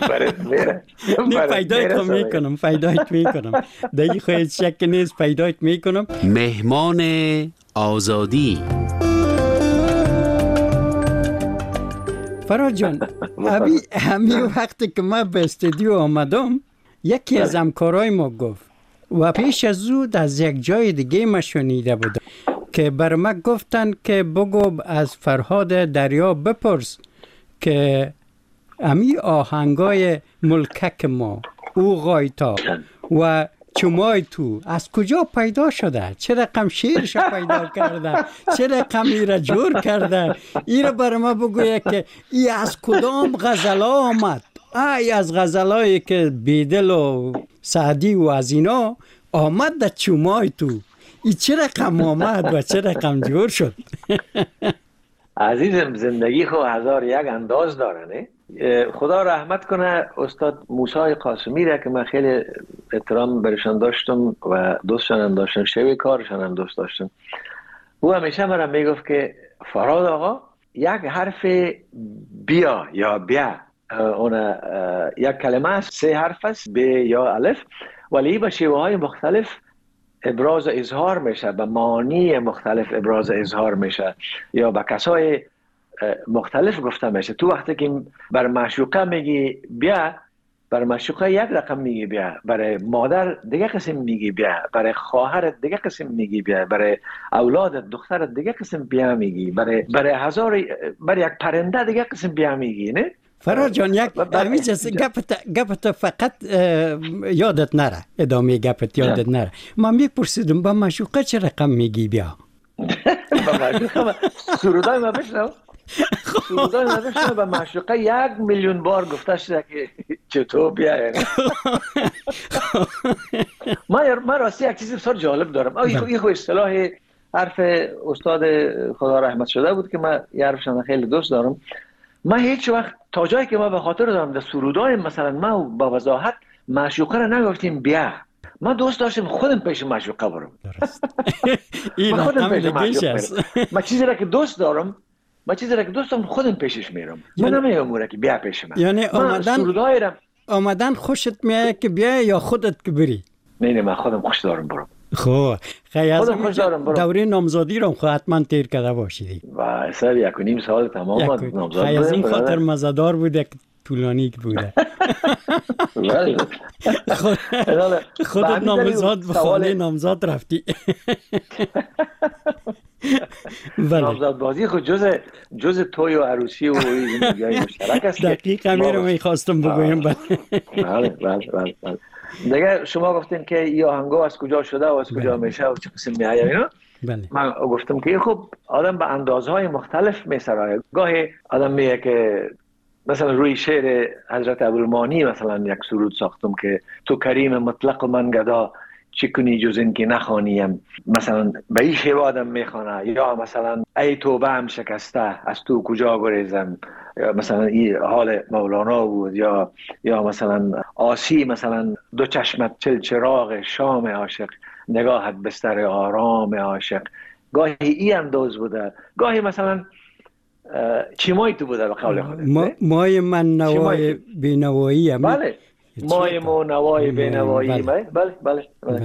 نه پیدایت میکنم دیگه خواهید شک نیست پیدایت میکنم. مهمان آزادی فراد جان همین وقتی که من به استودیو آمدم یکی از همکارای ما گفت و پیش از او از یک جای دیگه ما شنیده بودم که بر ما گفتن که بگو از فرهاد دریا بپرس که امی آهنگای ملکک ما او غایتا و چمای تو از کجا پیدا شده؟ چه رقم شعرش پیدا کرده؟ چه رقم ایره جور کرده؟ ایره بر ما بگویه که ای از کدام غزلا آمد؟ ای از غزلایی که بیدل و سعدی و از اینا آمد در چمای تو. ای چه رقم آمد و چه رقم جور شد؟ عزیزم زندگی خو 1001 انداز داره نه؟ خدا رحمت کنه استاد موسی قاسمی را که من خیلی احترام برشان داشتم و دوستشان هم داشتم، شوی کارشان هم دوست داشتم. او همیشه مرا میگفت که فراد آقا یک حرف بیا یا بیا اون یک کلمه است، 3 حرف است، ب یا الف، ولی به شیوه های مختلف ابراز و اظهار میشه، به معانی مختلف ابراز و اظهار میشه یا به کسای مختلف گفته میشه. تو وقتی که بر معشوقه میگی بیا، بر معشوقه یک رقم میگی بیا، برای مادر دیگه قسم میگی بیا، برای خواهرت دیگه قسم میگی بیا، برای اولادت دخترت دیگه قسم بیا میگی، برای برای یک پرنده دیگه قسم بیا میگی. نه فراد جان یک درمیجه گپت فقط یادت نره، ادامه گپت یادت نره. من میپرسیدم با معشوقه چه رقم میگی بیا؟ با معشوقه سرودای ما بشنو، سرودای ما بشنو. با معشوقه 1,000,000 بار گفته شده که چطور بیا. من راستی یک چیزی بسیار جالب دارم. این خو اصطلاح حرف استاد خدا رحمت شده بود که من یه حرفشان خیلی دوست دارم. من هیچ وقت تا جایی که ما به خاطر دارم در سرودای مثلا ما با وضاحت معشوقه را نگفتیم بیا. من دوست داشتم خودم پیش معشوقه برم. این خودم پیش معشوقه برم. من چیزی را که دوست دارم خودم پیشش میرم. من نمیگم که بیا پیش من. یعنی آمدن خوشت میاد که بیا یا خودت که بری؟ نه من خودم خوش دارم برم. خب خیلی از دوره نامزادی رو حتما تیر کرده باشیدی و سر 1.5 سال تمام نامزاد خیلی از این خاطر مزدار بوده که طولانی بوده. خودت نامزاد به خانه نامزاد رفتی. نامزاد بازی خود جز توی و عروسی و زندگی مشترک است. دقیقا میرم میخواستم بگویم. بله. دیگه شما گفتین که این آهنگا از کجا شده و از کجا میشه و چه قسم میآید اینا. من گفتم که خب آدم به اندازهای مختلف میسرایه. گاهی آدم میگه که مثلا روی شعر حضرت ابوالمانی مثلا یک سرود ساختم که تو کریم مطلق و من گدا چی کنی جز این که نخوانیم، مثلا به این شیوه آدم میخوانه. یا مثلا ای توبه هم شکسته از تو کجا گریزم، یا مثلا این حال مولانا بود. یا مثلا آسی مثلا دو چشمت چراغ شام عاشق، نگاهت بستر آرام عاشق. گاهی این انداز بوده، گاهی مثلا چیمای تو بوده به قول خودت. مای من نوای بینوایی. بله مای ما نوای بینوایی. بله.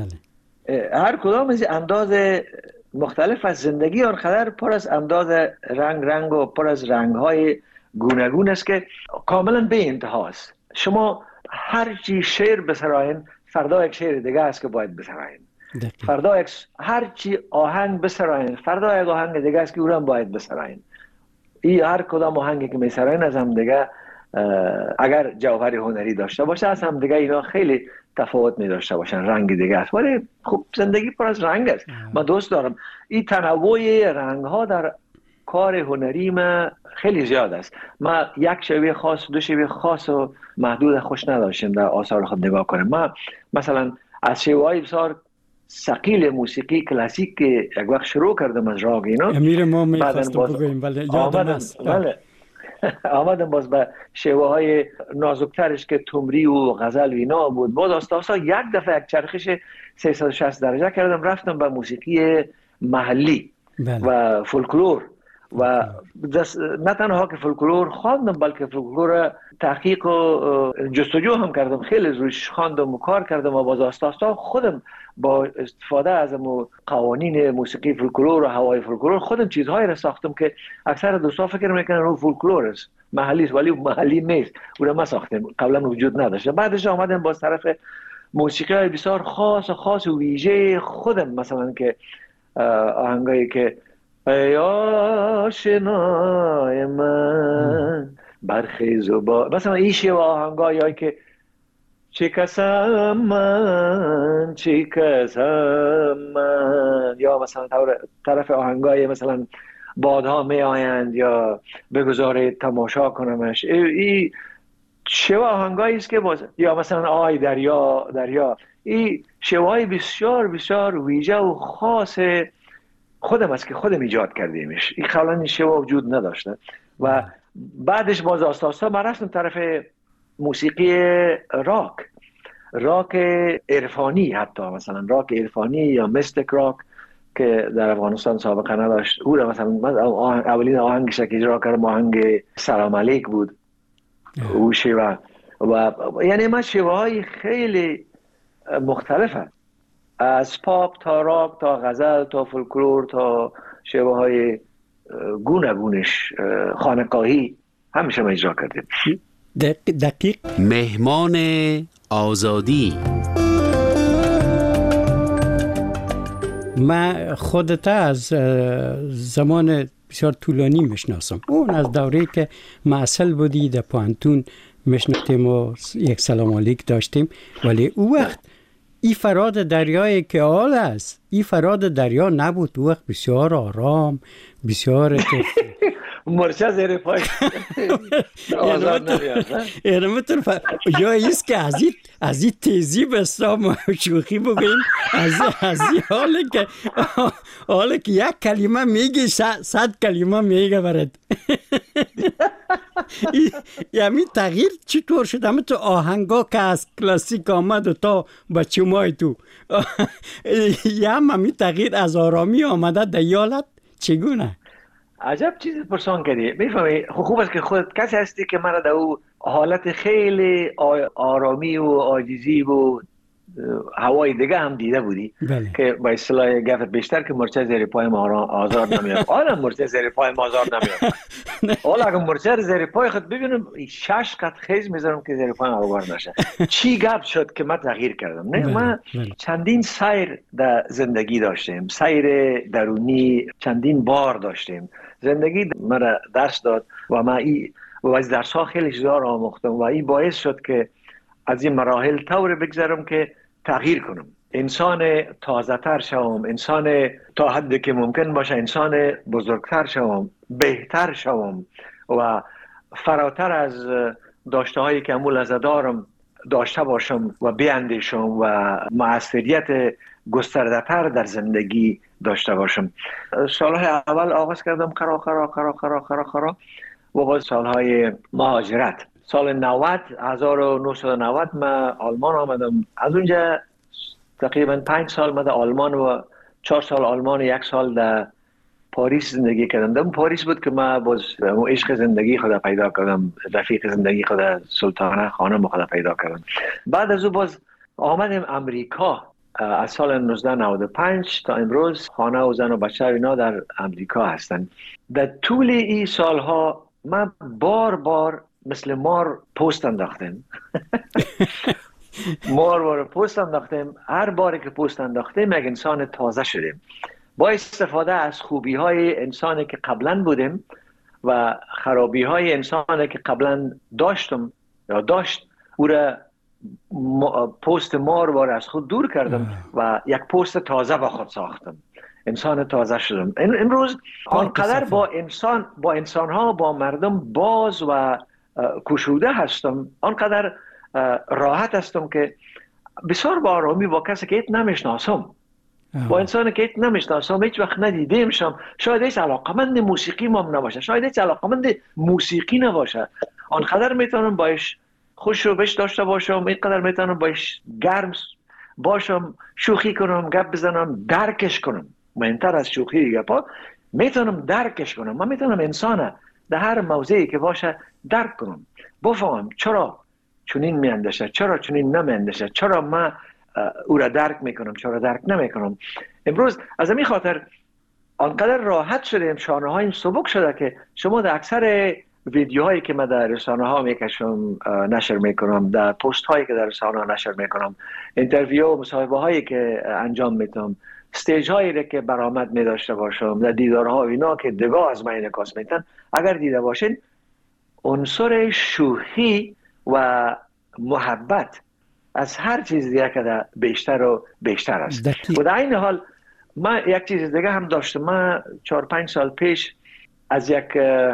هر کدام از انداز مختلف از زندگی آنقدر پر از انداز رنگ و پر از رنگ‌های گوناگون است که کاملا بی انتهاست. شما هر چی شعر بسراین فردا یک شعر دیگه است که باید بسراین. فردا هر چی آهنگ بسراین فردا یک آهنگ دیگه است که او هم باید بسراین. این هر کدام آهنگی که میسراین از هم دیگه اگر جوهر هنری داشته باشه از هم دیگه اینا خیلی تفاوت می داشته باشن، رنگ دیگه است. ولی خب زندگی پر از رنگ است. من دوست دارم این تنوع رنگ ها در کار هنری ما خیلی زیاد است. ما یک شیوه خاص، دو شیوه خاص و محدود خوش نداشتیم در آثار خود نگاه کنیم. ما مثلا از شیوه های بسیار ثقیل موسیقی کلاسیک که یک وقت شروع کردم از راگ اینا، امیر ما می‌خواستم بگویم بله یادم است. آمدم باز به شیوه های نازکترش که تمری و غزل و اینا بود. باز آستا یک دفعه یک چرخش 360 درجه کردم، رفتم به موسیقی محلی و فولکلور و نه تنها که فولکلور خواندم بلکه فولکلور تحقیق و جستجو هم کردم، خیلی روش خواندم و کار کردم و باز آستا خودم با استفاده از قوانین موسیقی فولکلور و هوای فولکلور خودم چیزهایی را ساختم که اکثر دوستا فکر میکنن رو فولکلور است، محلی است، ولی محلی نیست. او را ما ساختم، قبلا وجود نداشته. بعدش آمدم با طرف موسیقی های بسیار خاص و ویژه خودم، مثلا که آهنگایی که ای آشنای من برخیز و با مثلا ایشه و آهنگایی که چه کسم من یا مثلا طرف آهنگای مثلا بادها می آیند یا بگذارید تماشا کنمش، این شیوه آهنگایی است که یا مثلا آی دریا این شیوه‌های بسیار بسیار ویژه و خاص خودم است که خودم ایجاد کردیمش. این قبلا این شیوه وجود نداشته و بعدش باز آستا ما رفتم طرف موسیقی راک عرفانی، حتی مثلا راک عرفانی یا میستیک راک که در افغانستان سابقه نداشت. او را مثلا اولین آهنگش که اجرا کردم آهنگ سلام علیک بود. او شیوه و یعنی ما شیوه های خیلی مختلفه، از پاپ تا راک تا غزل تا فولکلور تا شیوه های گونش خانقاهی همیشه ما اجرا کردیم. دقیق. مهمان آزادی. من خودت از زمان بسیار طولانی میشناسم، اون از دوره که معسل بودی در پانتون میشناختیم و یک سلام علیک داشتیم، ولی او وقت این فراد دریایی که حال است، این فراد دریا نبود. او وقت بسیار آرام، بسیار مرچه زیر پای آزاد نمیاد. یا ایست که از این تیزی بستام شوخی بگویم، از این حاله که یک کلمه میگی 100 کلمه میگه برد. یعنی تغییر چطور شد؟ همه تو آهنگا که از کلاسیک آمد و تا بچه مای تو همین تغییر از آرامی آمده در یالت چگونه؟ عجب چیزی پرسان کردی. میفهمی خوب است که خودت کسی هستی که مرا در او حالت خیلی آرامی و عاجزی و هوای دیگه هم دیده بودی. بله. که با اصطلاح گفت بیشتر که مرچه زیر پای ما آزار نمیاد. حالا مرچه زیر پای ما آزار نمیاد. حالا اگه مرچه زیر پای خود ببینم 6 قط خیز میذارم که زیر پای آوار نشه. چی گپ شد که من تغییر کردم؟ نه من چندین سیر در زندگی داشتیم، سیر درونی چندین بار داشتیم. زندگی مرا درس داد و من از درس ها خیلی چیزا را آموختم و این باعث شد که از این مراحل طور بگذرم که تغییر کنم، انسان تازه تر شوم، انسان تا حدی که ممکن باشه انسان بزرگتر شوم، بهتر شوم و فراتر از داشته هایی که امول از دارم داشته باشم و بیاندیشم و مؤثریت گسترده تر در زندگی داشته باشم. سالهای اول آغاز کردم خرا و باز سالهای مهاجرت. سال 1990 من آلمان آمدم. از اونجا تقریبا 5 سال من در آلمان و 4 سال آلمان و 1 سال در پاریس زندگی کردم. در پاریس بود که من باز عشق زندگی خود پیدا کردم، رفیق زندگی خود سلطانه خانم خود پیدا کردم. بعد از او باز آمدم امریکا. از سال 1995 تا امروز خانه و زن و بچه اینا در امریکا هستن. در طول این سالها من بار مثل مار پست انداختیم. مار پست انداختیم. هر باری که پست انداختیم یک انسان تازه شدیم با استفاده از خوبی های انسانی که قبلا بودیم و خرابی های انسانی که قبلا داشتم یا داشت. او را پست مار از خود دور کردم و یک پست تازه با خود ساختم. انسان تازه شدم. امروز آنقدر با انسان ها با مردم باز و کشوده هستم، آنقدر راحت هستم که بسیار با آرامی با کسی که ایت نمیشناسم، با انسانی که ایت نمیشناسم، هیچ وقت ندیدیمشم، شاید هیچ علاقمند موسیقی هم نباشه، شاید هیچ علاقمند موسیقی نباشه، آنقدر میتونم باش خوش رو بش داشته باشم، اینقدر میتونم باش گرم باشم، شوخی کنم، گپ بزنم، درکش کنم. مهمتر از شوخی گپا میتونم درکش کنم. من میتونم انسان در هر موضعی که باشه درک کنم، بفهم چرا چنین میاندیشه، چرا چنین نمیاندیشه، چرا من او را درک میکنم، چرا درک نمیکنم. امروز از همین خاطر آنقدر راحت شدیم، شانه هایم سبک شده که شما در اکثر ویدیوهایی که من در رسانه ها میکشم نشر میکنم، در پست هایی که در رسانه ها نشر میکنم، اینترویو و مصاحبه هایی که انجام میدم، استیج هایی که برآمد میداشته باشم، در دیدارها اینا که دگاه از من انعکاس میتن، اگر دیده باشین عنصر شوخی و محبت از هر چیز دیگه که بیشتر و بیشتر است. و در این حال من یک چیز دیگه هم داشتم. من 4-5 سال پیش از یک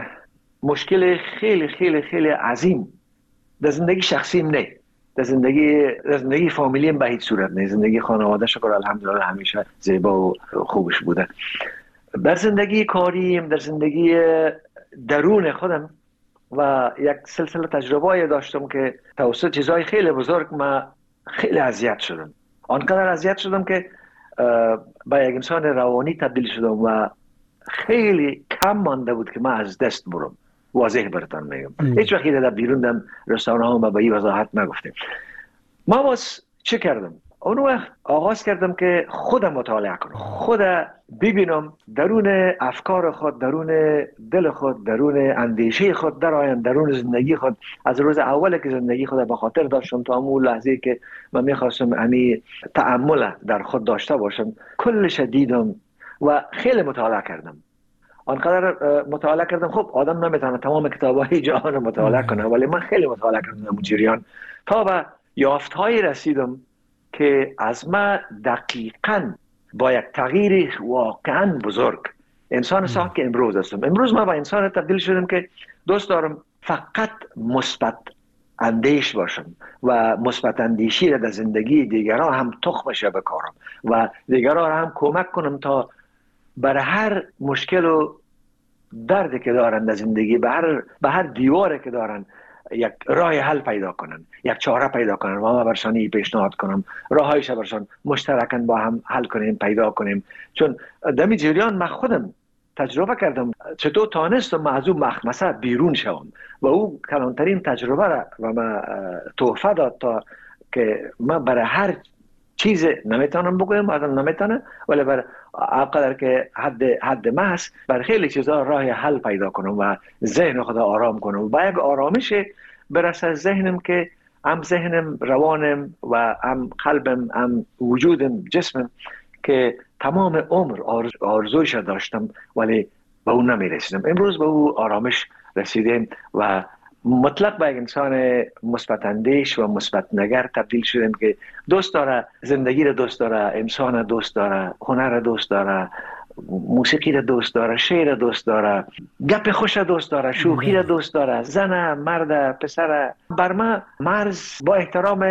مشکل خیلی خیلی خیلی عظیم در زندگی شخصیم نه، در زندگی فامیلیم به هیچ صورت نه، زندگی خانواده شکر الحمدلله همیشه زیبا و خوبش بوده. در زندگی کاریم، در زندگی درون خودم و یک سلسله تجربه‌ای داشتم که توسط چیزهای خیلی بزرگ من خیلی اذیت شدم. آنقدر اذیت شدم که به یک انسان روانی تبدیل شدم و خیلی کم مانده بود که من از دست برم. واضح براتون میگم، هیچ وقتی در بیرون دم رسانه ها ما به این وضاحت نگفتیم. ما باز چه کردم؟ اون وقت آغاز کردم که خودم مطالعه کنم، خودم ببینم درون افکار خود، درون دل خود، درون اندیشه خود درآیم، درون زندگی خود. از روز اول که زندگی خود به خاطر داشتم تا اون لحظه که من میخواستم امی تأمل در خود داشته باشم، کلش دیدم و خیلی مطالعه کردم. آنقدر مطالعه کردم، خب آدم نمیتونه تمام کتاب‌های جهان مطالعه کنه، ولی من خیلی مطالعه کردم در جریان تا به یافتهایی رسیدم که از من دقیقاً با یک تغییر واقعاً بزرگ انسان ساخت که امروز هستم. امروز من با انسان تبدیل شدم که دوست دارم فقط مثبت اندیش باشم و مثبت اندیشی را در زندگی دیگران هم تخمش بکارم و دیگران هم کمک کنم تا برای هر مشکل و دردی که دارن در زندگی، به هر دیواری که دارن یک راه حل پیدا کنن، یک چاره پیدا کنن و ما برشان پیشنهاد کنم راهایش برشان مشترکاً با هم حل کنیم، پیدا کنیم. چون دمی جریان من خودم تجربه کردم چطور تانستم از اون مخمسه بیرون شوم و او کلانترین تجربه را و من تحفه داد تا که من برای هر چیز نمیتونم بگویم، آدم نمیتونه، ولی برای اقدر که حد محض برای خیلی چیزا راه حل پیدا کنم و ذهن خدا آرام کنم و با یک آرامش برسه ذهنم که هم ذهنم، روانم و هم قلبم، هم وجودم، جسمم که تمام عمر آرزویش داشتم ولی به اون نمیرسیدم. امروز به اون آرامش رسیدیم و مطلق به یک انسان مثبت اندیش و مثبت نگر تبدیل شدیم که دوست داره زندگی را، دوست داره انسان را، دوست داره هنر را، دوست داره موسیقی را، دوست داره شعر را، دوست داره گپ خوش را، دوست داره شوخی را، دوست داره زن، مرد، پسر. بر من مرز با احترام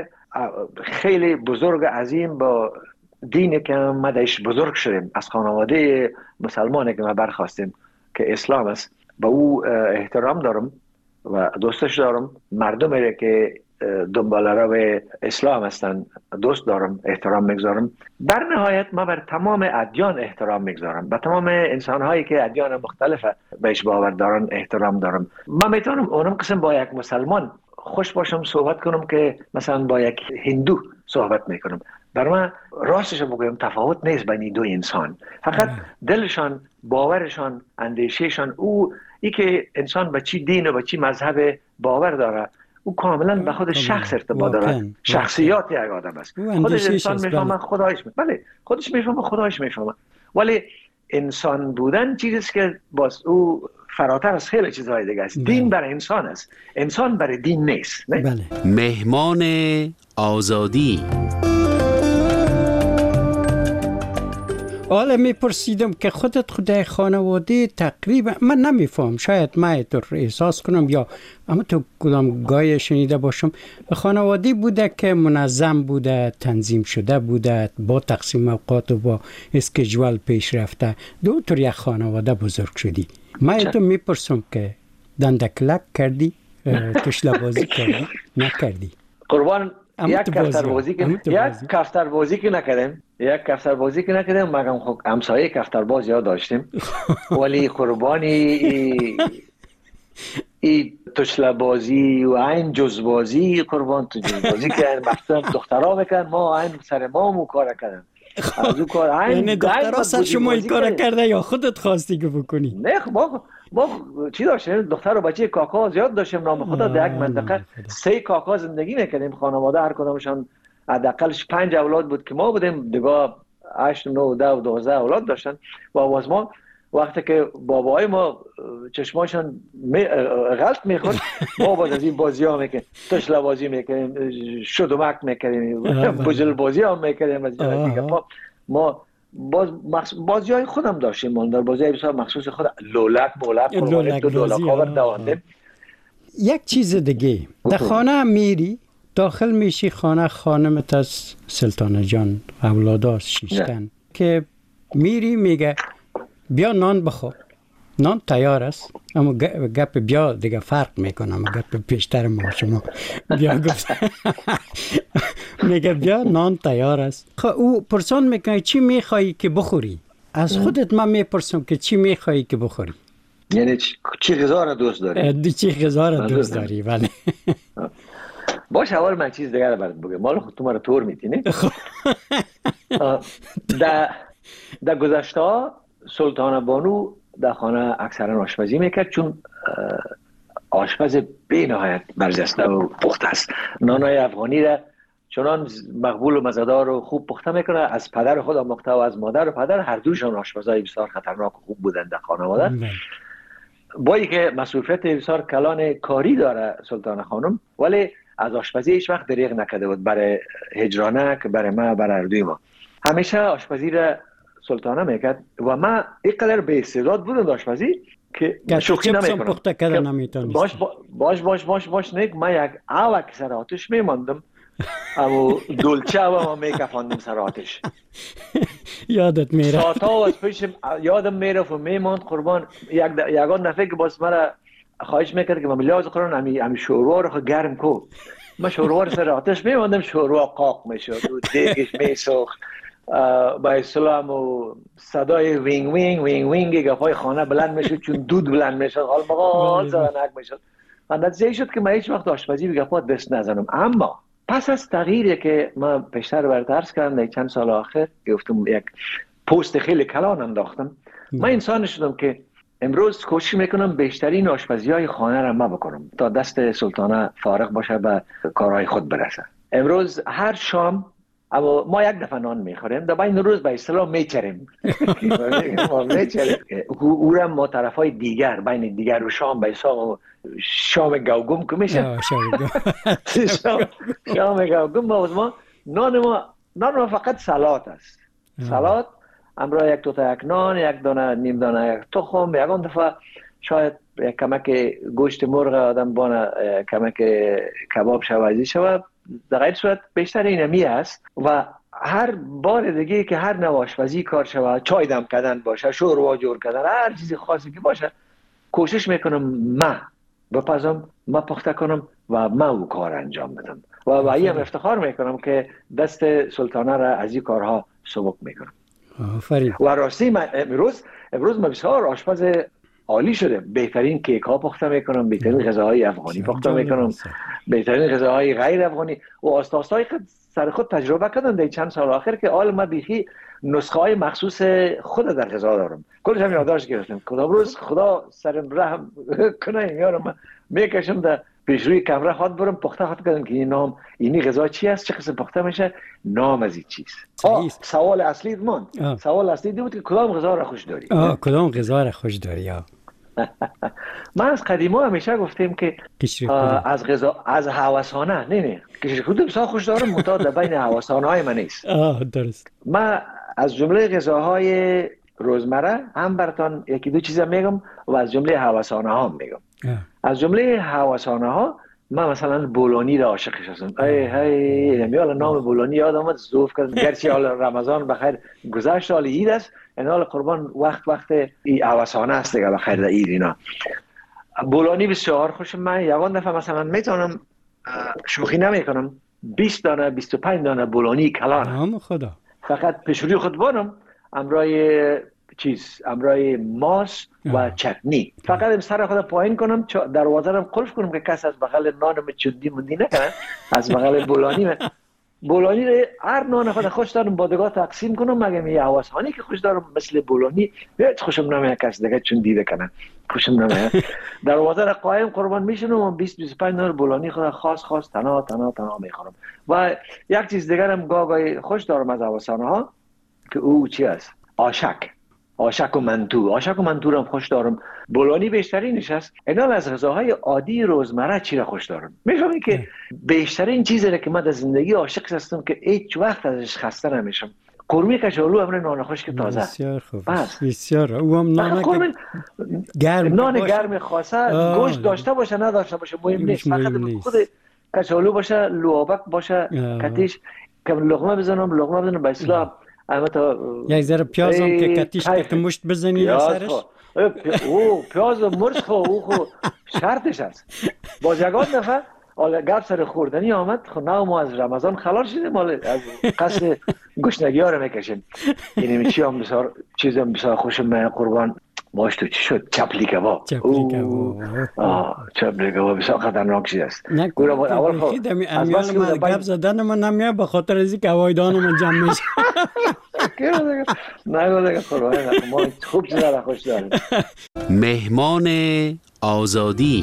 خیلی بزرگ عظیم با دینی که ما درش بزرگ شدیم، از خانواده مسلمانی که ما برخواستیم که اسلام است، با او احترام دارم و دوستش دارم. مردمی که دنبال رو اسلام هستن دوست دارم، احترام میگذارم. در نهایت ما بر تمام ادیان احترام میگذارم، به تمام انسانهایی که ادیان مختلف بهش باور دارن احترام دارم. من میتونم اونم قسم با یک مسلمان خوش باشم صحبت کنم که مثلا با یک هندو صحبت میکنم. برای من راستش بگویم تفاوت نیست بین دو انسان، فقط دلشان، باورشان، اندیشهشان، او ای که انسان به چی دین و به چی مذهب باور داره او کاملا به خود شخص ارتباط داره. شخصیات یک آدم است. خودش انسان میفهمه، خدایش بله خودش میفهمه، خدایش میفهمه. ولی انسان بودن چیزی که باز او فراتر از خیلی چیزهای دیگه است. دین برای انسان است، انسان برای دین نیست. نه؟ مهمان آزادی. حالا میپرسیدم که خودت خانواده تقریبا من نمیفهم، شاید من اینطور احساس کنم یا اما تو کدام گاهی شنیده باشم، خانواده بوده که منظم بوده، تنظیم شده بوده، با تقسیم اوقات و با اسکیجول پیش رفته. دو طور یک خانواده بزرگ شدی. من تو میپرسم که دندکلک کردی، تشلبازی کردی، نکردی؟ قربان کفتر بازی که نکردیم مگم خب همسایه کفتر باز یاد داشتیم ولی قربانی ای تشله بازی و این جز بازی قربان تو جز بازی که مخصوصا دخترها میکنن ما این سر ما مو کار کردن از اون کار یعنی دخترها سر شما این کار کرده یا خودت خواستی که بکنی؟ نه ما چی داشتیم دختر و بچه کاکا زیاد داشتیم نام خدا در یک منطقه 3 کاکا زندگی میکردیم خانواده هر کدامشان حداقلش 5 اولاد بود که ما بودیم دیگه 8 9 10 و 12 اولاد داشتن و آواز ما وقتی که باباهای ما چشماشون غلط میخورد ما باز از این بازی ها میکنیم تشله بازی میکنیم شدومک میکنیم بجل بازی ها میکنیم از دیگه ما بازی های خودم داشتیم من در بازی های بسیار مخصوص خود لولک لولک ها دواندیم. یک چیز دیگه در خانه میری داخل میشی خانمت از سلطانه جان اولاداست 6 تن که میری میگه بیا نان بخور نان تیار است اما گپ بیا دیگه فرق میکنه اما گپ پیشتر ما شما بیا گفت میگه بیا نان تیار است او پرسان میکنه چی میخوایی که بخوری از خودت من میپرسم که چی میخوایی که بخوری یعنی چی غذا را دوست داری چی غذا را دوست داری ولی باش اول من چیز دیگه برات بگم مال خود تو مرا طور میتینی در گذشته سلطانه بانو در خانه اکثرا آشپزی میکرد چون آشپز بی نهایت برجسته و پخته است نانای افغانی را چنان مقبول و مزه‌دار و خوب پخته میکنه از پدر خود آموخته و از مادر و پدر هر دوشان آشپزای بسیار خطرناک و خوب بودند در خانواده با اینکه مسئولیت بسیار کلان کاری داره سلطانه خانم ولی از آشپزی هیچ وقت دریغ نکرده بود برای هجرانه که برای ما برای اردوی ما همیشه آشپزی را سلطانه میکرد و من اینقدر به استعداد بودم در آشپزی که شوخی نمیکنم باش نیک من یک آوک سر آتش میماندم اما دلچه و ما میکفاندم سر آتش یادت میره ساعتا از پیش یادم میره و میماند قربان یکان دفعه که باز مرا خواهش میکرد که من لیاز قرآن همی شوروا رو گرم کو من شوروا رو سر آتش میماندم شوروا قاق میشد و دیگش میسوخت با اسلام و صدای وینگ وینگ وینگ وینگ گفای خانه بلند میشد چون دود بلند میشد حال مقال زرنک میشد و نتیجه شد که من هیچ وقت آشپزی به گفا دست نزنم اما پس از تغییری که من پیشتر برات عرض کردم در چند سال آخر گفتم یک پست خیلی کلان انداختم من انسان شدم که امروز کوشش میکنم بیشترین آشپزی های خانه را من بکنم تا دست سلطانه فارغ باشه به کارهای خود برسه امروز هر شام اما ما یک دفعه نان میخوریم در بین روز به اصطلاح میچریم او را ما طرفای دیگر بین دیگر و شام به شام گوگم که میشه شام گوگم ما نان ما فقط سلات است سلات امروز یک توتا یک نان یک دانه نیم دانه یک تخم یکان دفعه شاید یک کمک گوشت مرغ آدم بانه کمک کباب شوازی شود در غیر صورت بیشتر اینمی است و هر بار دیگه که هر نوع آشپزی کار شود چای دم کردن باشه شوروا جور کردن هر چیزی خاصی که باشه کوشش میکنم من بپزم من پخته کنم و من او کار انجام بدم و این افتخار میکنم که دست سلطانه را از این کارها سبک میکنم و راستی من امروز من بسیار آشپز عالی شده بهترین کیک ها پخته میکنم بهترین غذاهای افغانی پخته میکنم بهترین غذاهای غیر افغانی و آستاستای سر خود تجربه کردم در چند سال آخر که حالا من بیخی نسخه های مخصوص خود در غذا دارم کلش هم یادداشت گرفتم کدام روز خدا سرم رحم کنه یارم میکشم در پیش روی کمره خود برم پخته خود کردم که این نام اینی غذا چی است چه قسم پخته میشه نام از این چیز سوال اصلی سوال اصلی بود که کدام غذا را خوش داری کدام غذا را خوش داری ما از قدیما همیشه گفتیم که از غذا از هوسانه نه کشری خود بسیار خوش دارم متعادل بین هوسانه های من نیست درست من از جمله غذاهای روزمره هم براتون یکی دو چیزا میگم و از جمله هوسانه ها میگم از جمله هوسانه ها من مثلا بولونی را عاشقش هستم نمیال نام بولونی یاد آمد زوف کرد گرچه حال رمضان بخیر گذشت حال عید است این حال قربان وقت ای هوسانه است دیگه بخیر در عید اینا بولونی بسیار خوشم من یکان دفعه مثلا میتونم شوخی نمی کنم 20 دانه 25 دانه بولونی کلان خدا فقط پشوری خود بانم امرای ماس و چتنی فقط سر خود پایین کنم دروازه رو قلف کنم که کس از بغل نانم چندی مندی نکنه از بغل بولانی رو هر نان خود خوش دارم بادگاه تقسیم کنم مگه می عواسانی که خوش دارم مثل بولانی هیچ خوشم نمیاد کس دیگه چندی بکنه خوشم نمیاد دروازه رو قایم قربان میشنم و 20-25 نان بولانی خود خاص تنها میخورم و یک چیز دیگر هم گاهی خوش دارم از عواسانه ها که او چی است آشک و منتو رو هم خوش دارم. بولانی بیشترینش است. اینا از غذاهای عادی روزمره چی را خوش دارم. میفهمی که بیشترین چیزی که من در زندگی عاشق هستم که هیچ وقت ازش خسته نمیشم. قرمه کچالو امر نان خشک تازه. بسیار خوب. بسیار. او هم نان گرم خاصه گوشت داشته باشه نداشته باشه مهم نیست. فقط خود کچالو باشه، لوابک باشه، کتیش که لقمه بزنم به اصلاح یک ذره پیاز هم که کتیش که مشت بزنی سرش او پیاز و مرچ خو شرطش است. باز یگان نفر گپ سر خوردنی آمد نه ما از رمضان خلال شدیم از قصد گشنگی ها رو میکشیم. اینمی چی هم بسیار چیزم بسیار خوشم من قربان باش تو چی شد؟ چپلی کباب. چپلی کباب بسیار خطرناک چیز است. اول امیال من گپ زدن من نمیاد به خاطر از اینکه هوایدان من جمع میشه. نه قربان ما خوب چیزا را خوش داریم. مهمان آزادی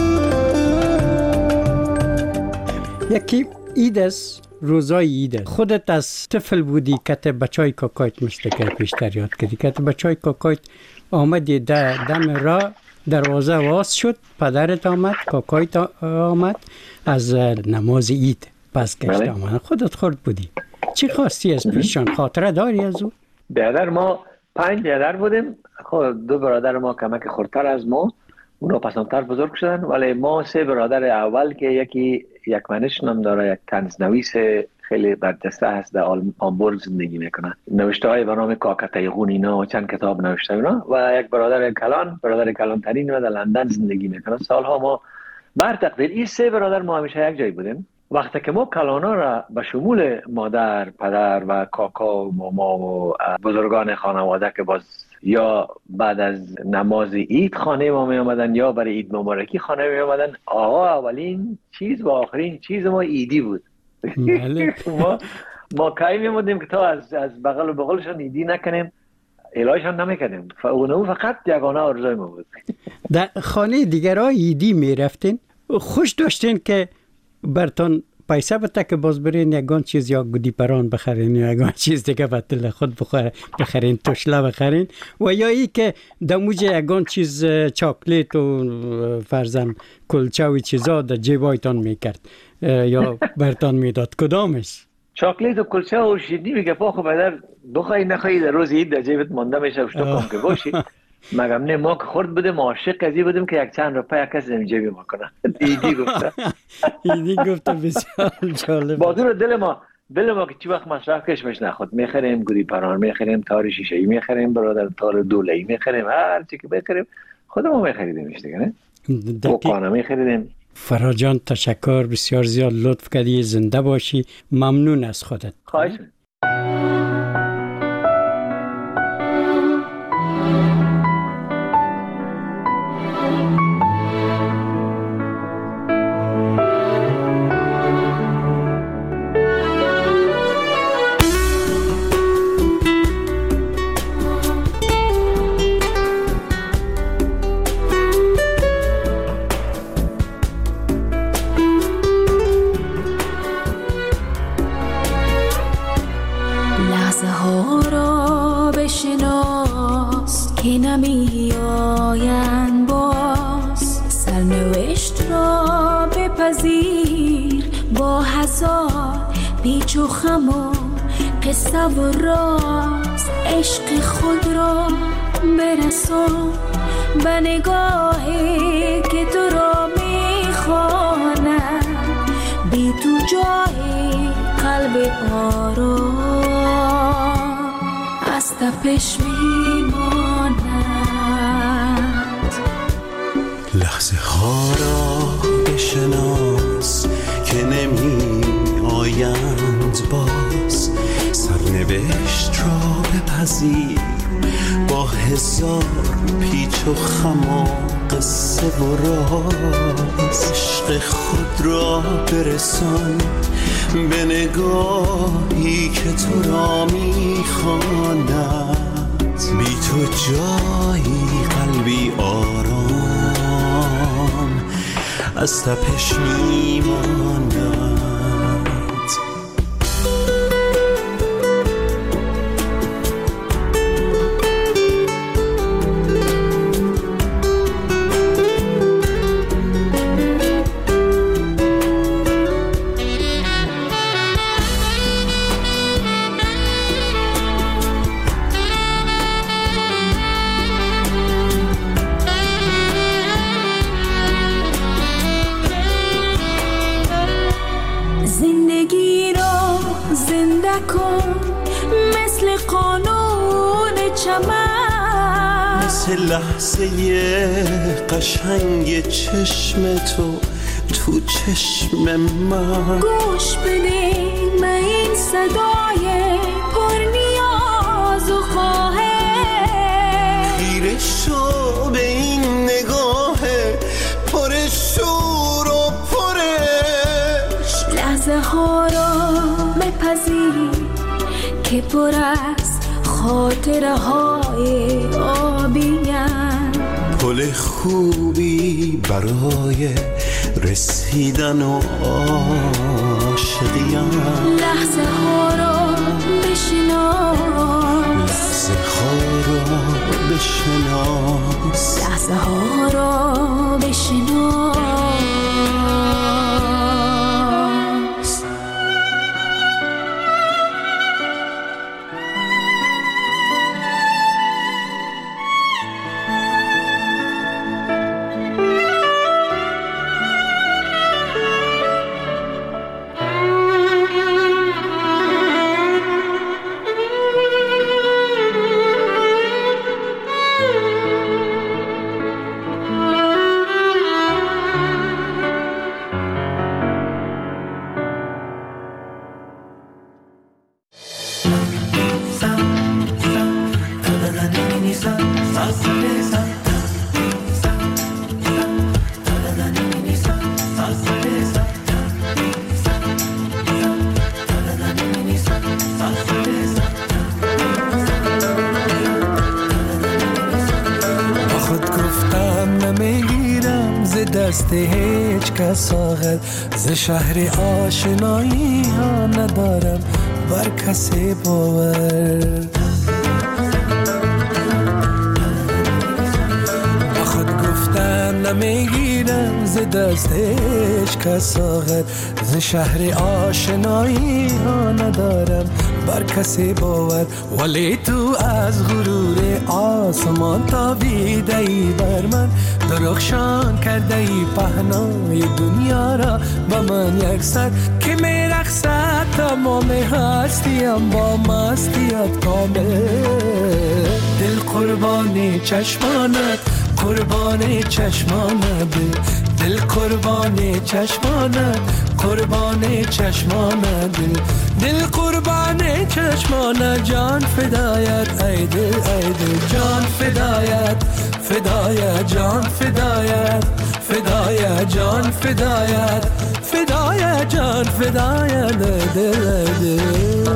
یکی عید است، روزای عید. خودت از طفل بودی که بچای کاکایت مشتکر پیشتر یاد کردی که بچای کاکایت آمدی دم را دروازه واز شد، پدرت آمد، کاکایت آمد از نماز عید پس گشت آمد. خودت خورد بودی چی خواستی از پیشان؟ خاطره داری از او؟ برادر ما 5 برادر بودیم. خود 2 برادر ما کمک خردتر از ما، اونا پسندتر بزرگ شدن، ولی ما 3 برادر اول که یکی یک منشن هم داره، یک طنزنویس خیلی برجسته هست در آمبورگ زندگی میکنه، نوشته های به نام کاکتایغون اینا و چند کتاب نوشته اینا، و یک برادر کلان ترین و در لندن زندگی میکنه. سالها ما بر تقدیر این 3 برادر ما همیشه یک جای بودیم. وقتی که ما کلانا را به شمول مادر، پدر و کاکا و ماما و بزرگان خانواده که باز یا بعد از نماز عید خانه ما می آمدن یا برای عید مبارکی خانه می آمدن، آقا اولین چیز و آخرین چیز ما عیدی بود. ما کاری می آمدیم که تا از بغل و بغلشان عیدی نکنیم، الهیشان نمیکنیم. اونو فقط یگانه آرزوی ما بود. در خانه دیگر عیدی می رفتین؟ خوش داشتین که برتون پیسه بده که باز برین یگان چیز یا گودی پران بخرین یا یگان چیز دیگه بطل خود بخرین، توشله بخرین، و یا ای که دموج یگان چیز چاکلیت و فرزن کلچه و چیزا در جیبایتان میکرد یا برتان میداد؟ کدامش؟ چاکلیت و کلچه و شیرینی میگه پاخو بدر بخوای نخوایی در روز عید در جیبت مانده میشه و کم که باشی. مگم نه ما که خورد بودیم عاشق قضیه بودیم که یک چند روپه یک کس جیبی ما کنه. ایدی گفته بسیار جالب. بادور دل ما که چی وقت مصرف کشمش نخود میخریم گوری پران، میخریم تار شیشه‌ای، میخریم برادر تار دوله‌ای، میخریم هر چی که بخریم خودمون میخریدیمش دیگه نه. بوقانه میخریدیم. فرا جان تشکر، بسیار زیاد لطف کردی، زنده باشی، ممنون از خودت. خواهش. پیچ و خم و قصه و راز عشق خود را برسان به نگاهی که تو را میخواند، بی تو جای قلب آرام از تپش میماند. لحظه ها را بشناس که نمی میگویند باز سرنوشت را بپذیر، با هزار پیچ و خم و قصه و راز. عشق خود را برسان به نگاهی که تو را میخواند، بی تو جایی قلبی آرام از تپش میماند. لحظه قشنگ چشم تو چشم من، گوش بده به این صدای پر نیاز و خواهش، خیره شو به این نگاه پر شور و پرش. لحظه ها را بپذیر که پر از خاطره های آبیم، پل خوبی برای رسیدن و عاشقیم. لحظه ها را بشناس، لحظه ها را بشناس، لحظه ها را بشناس. دست هیچ کس آخر، ز شهر آشنایی ها ندارم بر کسی باور. با خود گفتم نمیگیرم ز دست هیچ کس آخر، ز شهر آشنایی ها ندارم بر کسی باور. ولی تو از غرور آسمان تابیده ای بر من، درخشان کرده ای پهنای دنیا را با من یکسر، که میرقصد تمام هستیم با مستیت کامل. دل قربان چشمانت، قربان چشمانت، دل قربان چشمانت، قربان چشمانت، دل قربان چشمانت. جان فدایت ای دل ای دل، جان فدایت، فدایت جان فدایت، فدایت جان فدایت، فدایت جان فدایت دل دل.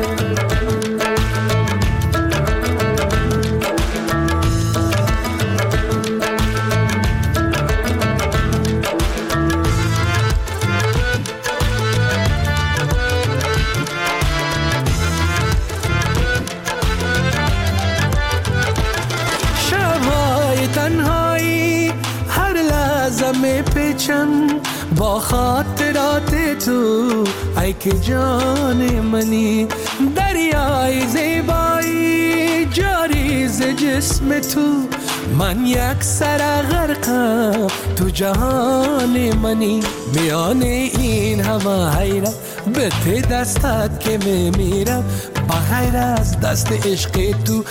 با خاطرات تو ای که جان منی، دریای زیبایی جاری ز جسم تو. من یک سر غرقم تو جهان منی، میان این همه حیرت به ته دستت که میمیرم. بغیر از دست عشق تو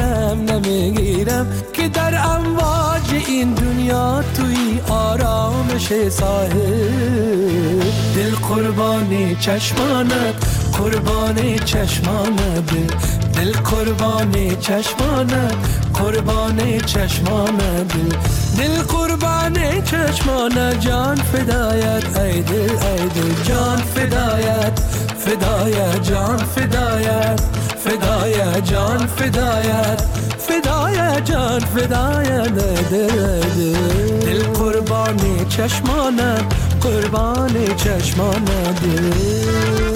نمیگیرم که در امواج این دنیا توی آرام باشه ساحل. دل قربان چشمانت، قربان چشمانت، دل قربان چشمانت، قربان چشمانت، دل قربان چشمانت. جان فدایت ای دل ای دل، جان فدایت، فدایت جان فدایت، فدایت جان فدایت، فدایت جان فدایت ای دل ای دل. دل قربان چشمانت، قربان چشمانت.